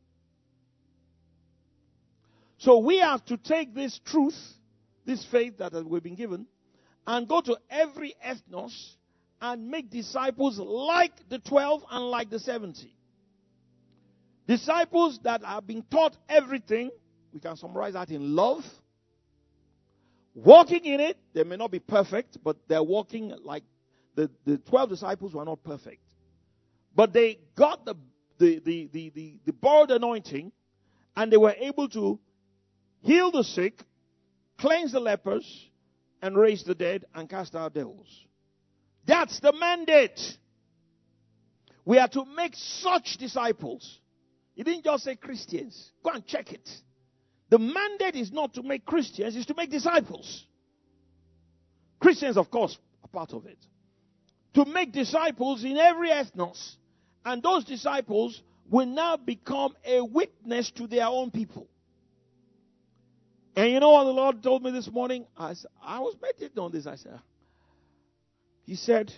So we have to take this truth, this faith that we've been given, and go to every ethnos and make disciples like the 12 and like the 70. Disciples that have been taught everything, we can summarize that in love. Walking in it, they may not be perfect, but they're walking like the 12 disciples were not perfect. But they got the borrowed anointing, and they were able to heal the sick, cleanse the lepers, and raise the dead, and cast out devils. That's the mandate. We are to make such disciples. He didn't just say Christians. Go and check it. The mandate is not to make Christians, it's to make disciples. Christians, of course, are part of it. To make disciples in every ethnos. And those disciples will now become a witness to their own people. And you know what the Lord told me this morning? I was meditating on this. He said,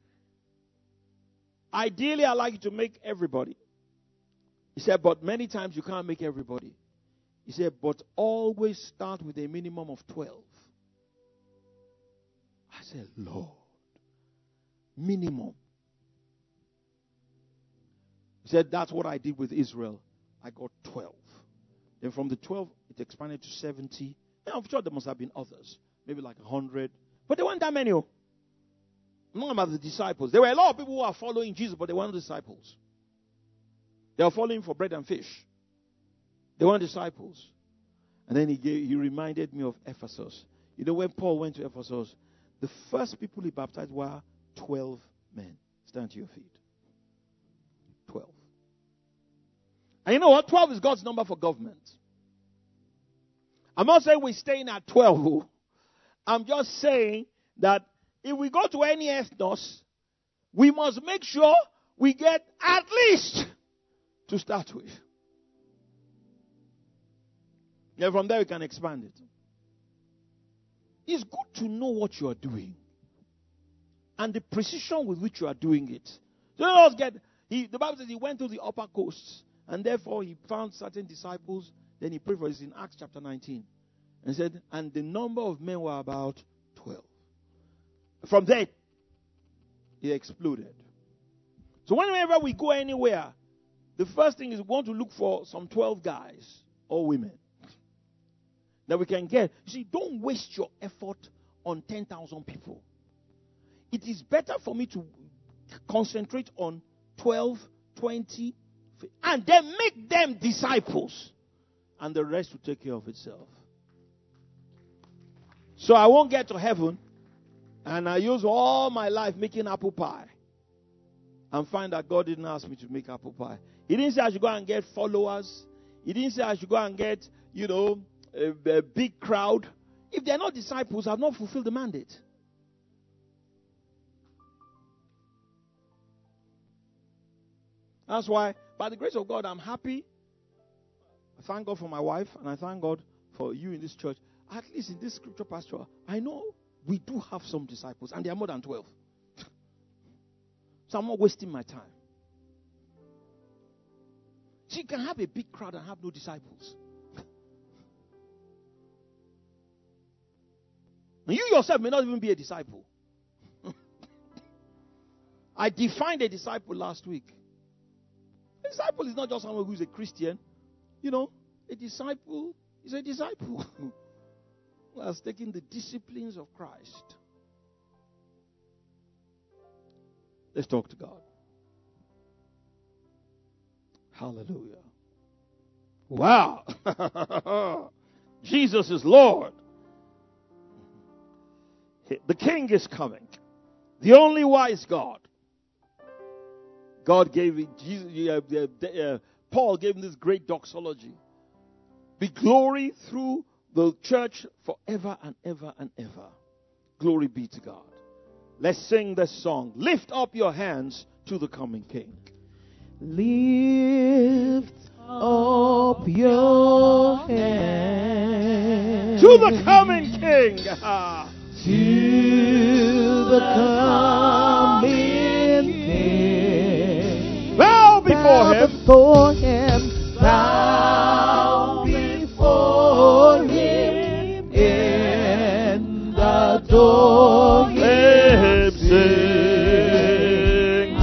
ideally, I like you to make everybody. He said, but many times you can't make everybody. He said, but always start with a minimum of 12. I said, Lord, minimum. He said, that's what I did with Israel. I got 12. Then from the 12, it expanded to 70. And I'm sure there must have been others. Maybe like 100. But there weren't that many. I'm not about the disciples. There were a lot of people who are following Jesus, but they weren't disciples. They were following for bread and fish. They weren't disciples. And then he reminded me of Ephesus. You know, when Paul went to Ephesus, the first people he baptized were 12 men. Stand to your feet. 12. And you know what? 12 is God's number for government. I'm not saying we're staying at 12. I'm just saying that if we go to any ethnos, we must make sure we get at least to start with. And from there we can expand it. It's good to know what you are doing and the precision with which you are doing it. So let us get, the Bible says he went to the upper coasts and therefore he found certain disciples. Then he prayed for this in Acts chapter 19. And said, and the number of men were about 12. From there, he exploded. So whenever we go anywhere, the first thing is we want to look for some 12 guys or women that we can get. You see, don't waste your effort on 10,000 people. It is better for me to concentrate on 12, 20, and then make them disciples. And the rest will take care of itself. So I won't get to heaven and I use all my life making apple pie and find that God didn't ask me to make apple pie. He didn't say I should go and get followers. He didn't say I should go and get, a big crowd. If they're not disciples, I've not fulfilled the mandate. That's why, by the grace of God, I'm happy. I thank God for my wife and I thank God for you in this church. At least in this scripture pastor, I know we do have some disciples, and they are more than 12. So I'm not wasting my time. So you can have a big crowd and have no disciples. And you yourself may not even be a disciple. I defined a disciple last week. A disciple is not just someone who's a Christian. A disciple is a disciple. Who has taken the disciplines of Christ. Let's talk to God. Hallelujah. Wow. Jesus is Lord. The King is coming. The only wise God. God gave it. Paul gave him this great doxology. Be glory through the church forever and ever and ever. Glory be to God. Let's sing this song. Lift up your hands to the coming King. Lift up your hands to the coming King. To the coming King. Bow before him. Before him. Bow before him in the door. Let him sing.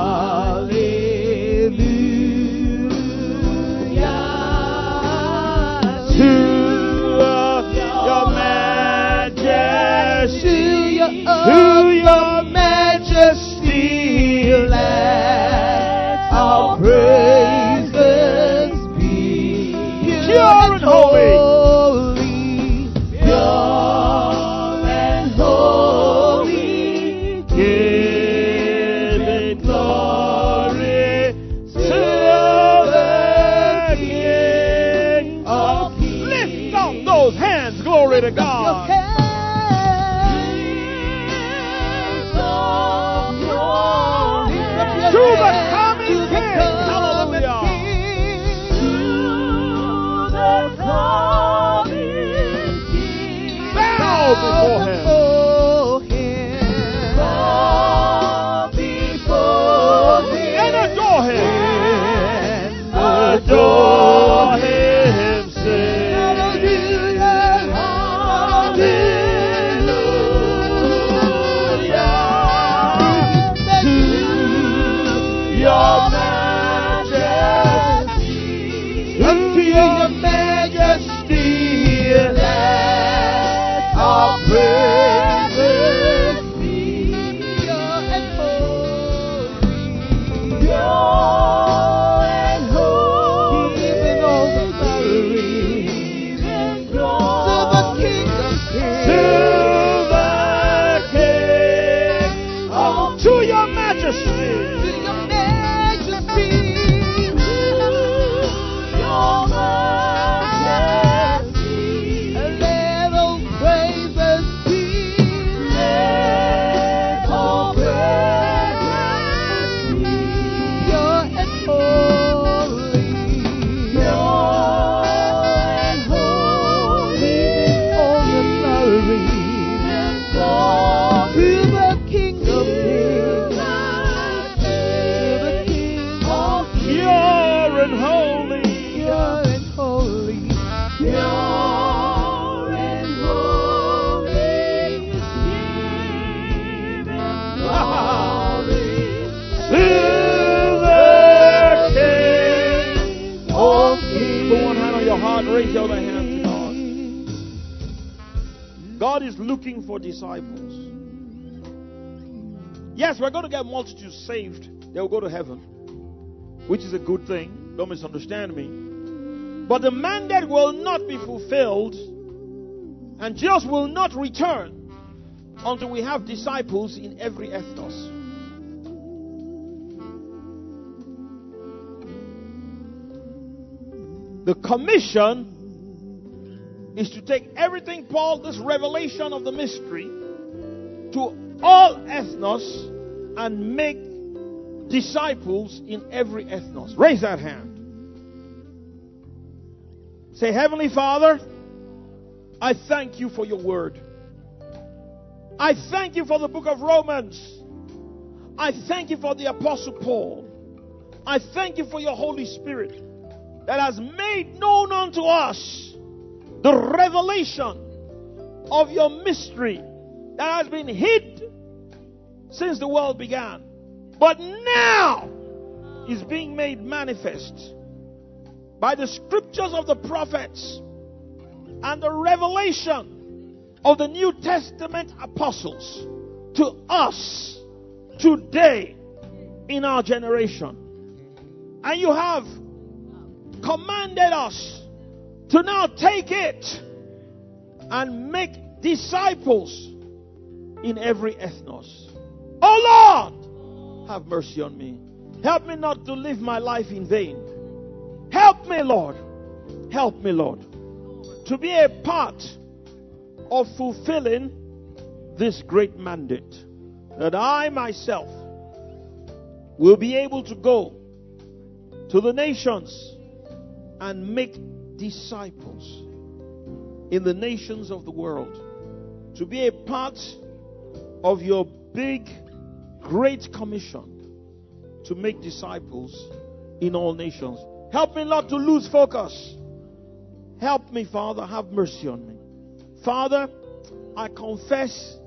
Hallelujah. To your majesty. To your majesty. Let our praises adore Him, sing. Raise your other hand to God. God is looking for disciples. Yes, we're going to get multitudes saved. They'll go to heaven, which is a good thing. Don't misunderstand me. But the mandate will not be fulfilled, and Jesus will not return until we have disciples in every ethnos. The commission is to take everything, Paul, this revelation of the mystery, to all ethnos and make disciples in every ethnos. Raise that hand. Say, Heavenly Father, I thank you for your word. I thank you for the book of Romans. I thank you for the Apostle Paul. I thank you for your Holy Spirit that has made known unto us the revelation of your mystery that has been hid since the world began, but now is being made manifest by the scriptures of the prophets and the revelation of the New Testament apostles to us today in our generation. And you have commanded us to now take it and make disciples in every ethnos. Oh Lord, have mercy on me. Help me not to live my life in vain. Help me, Lord. Help me, Lord, to be a part of fulfilling this great mandate, that I myself will be able to go to the nations and make disciples in the nations of the world, to be a part of your big, great commission to make disciples in all nations. Help me not to lose focus. Help me, Father. Have mercy on me. Father, I confess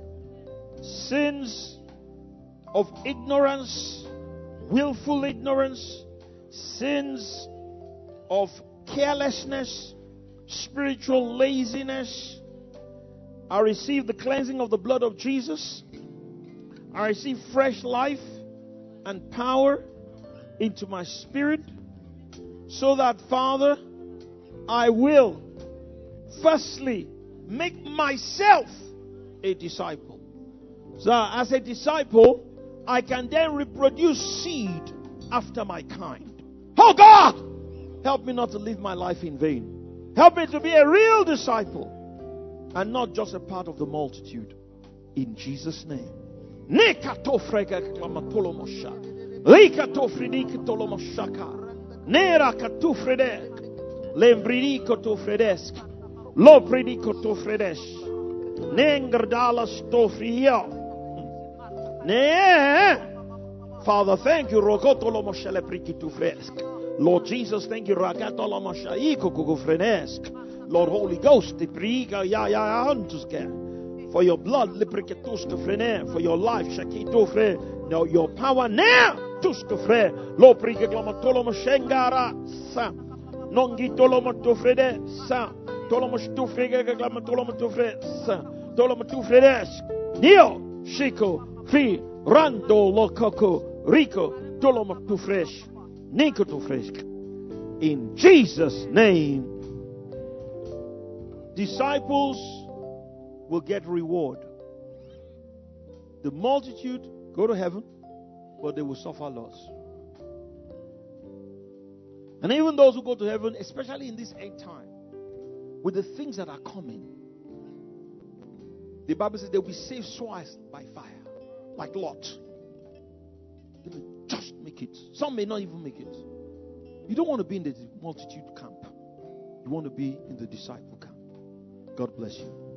sins of ignorance, willful ignorance, sins of carelessness, spiritual laziness. I receive the cleansing of the blood of Jesus. I receive fresh life and power into my spirit, so that, Father, I will firstly make myself a disciple. So as a disciple, I can then reproduce seed after my kind. Oh God, help me not to live my life in vain. Help me to be a real disciple and not just a part of the multitude. In Jesus' name. Nera katufredek, lembridiko to fredesk, lopridiko to fredesh, nengardalas to frio. Ne, Father, thank you, Rokotolo Moshele Priki to fresk. Lord Jesus, thank you. Lord Holy Ghost, for your blood, for your life, now your power now, Lord, Nongi tolomoto frede sa tolomoto frege tolomoto fre sa tolomoto fredes Neo Shiko Fi Rando Lokoko Rico tolomoto fresh Nico to fresh. In Jesus' name, disciples will get reward. The multitude go to heaven, but they will suffer loss. And even those who go to heaven, especially in this end time, with the things that are coming, the Bible says they'll be saved twice by fire, like Lot. They will just make it. Some may not even make it. You don't want to be in the multitude camp. You want to be in the disciple camp. God bless you.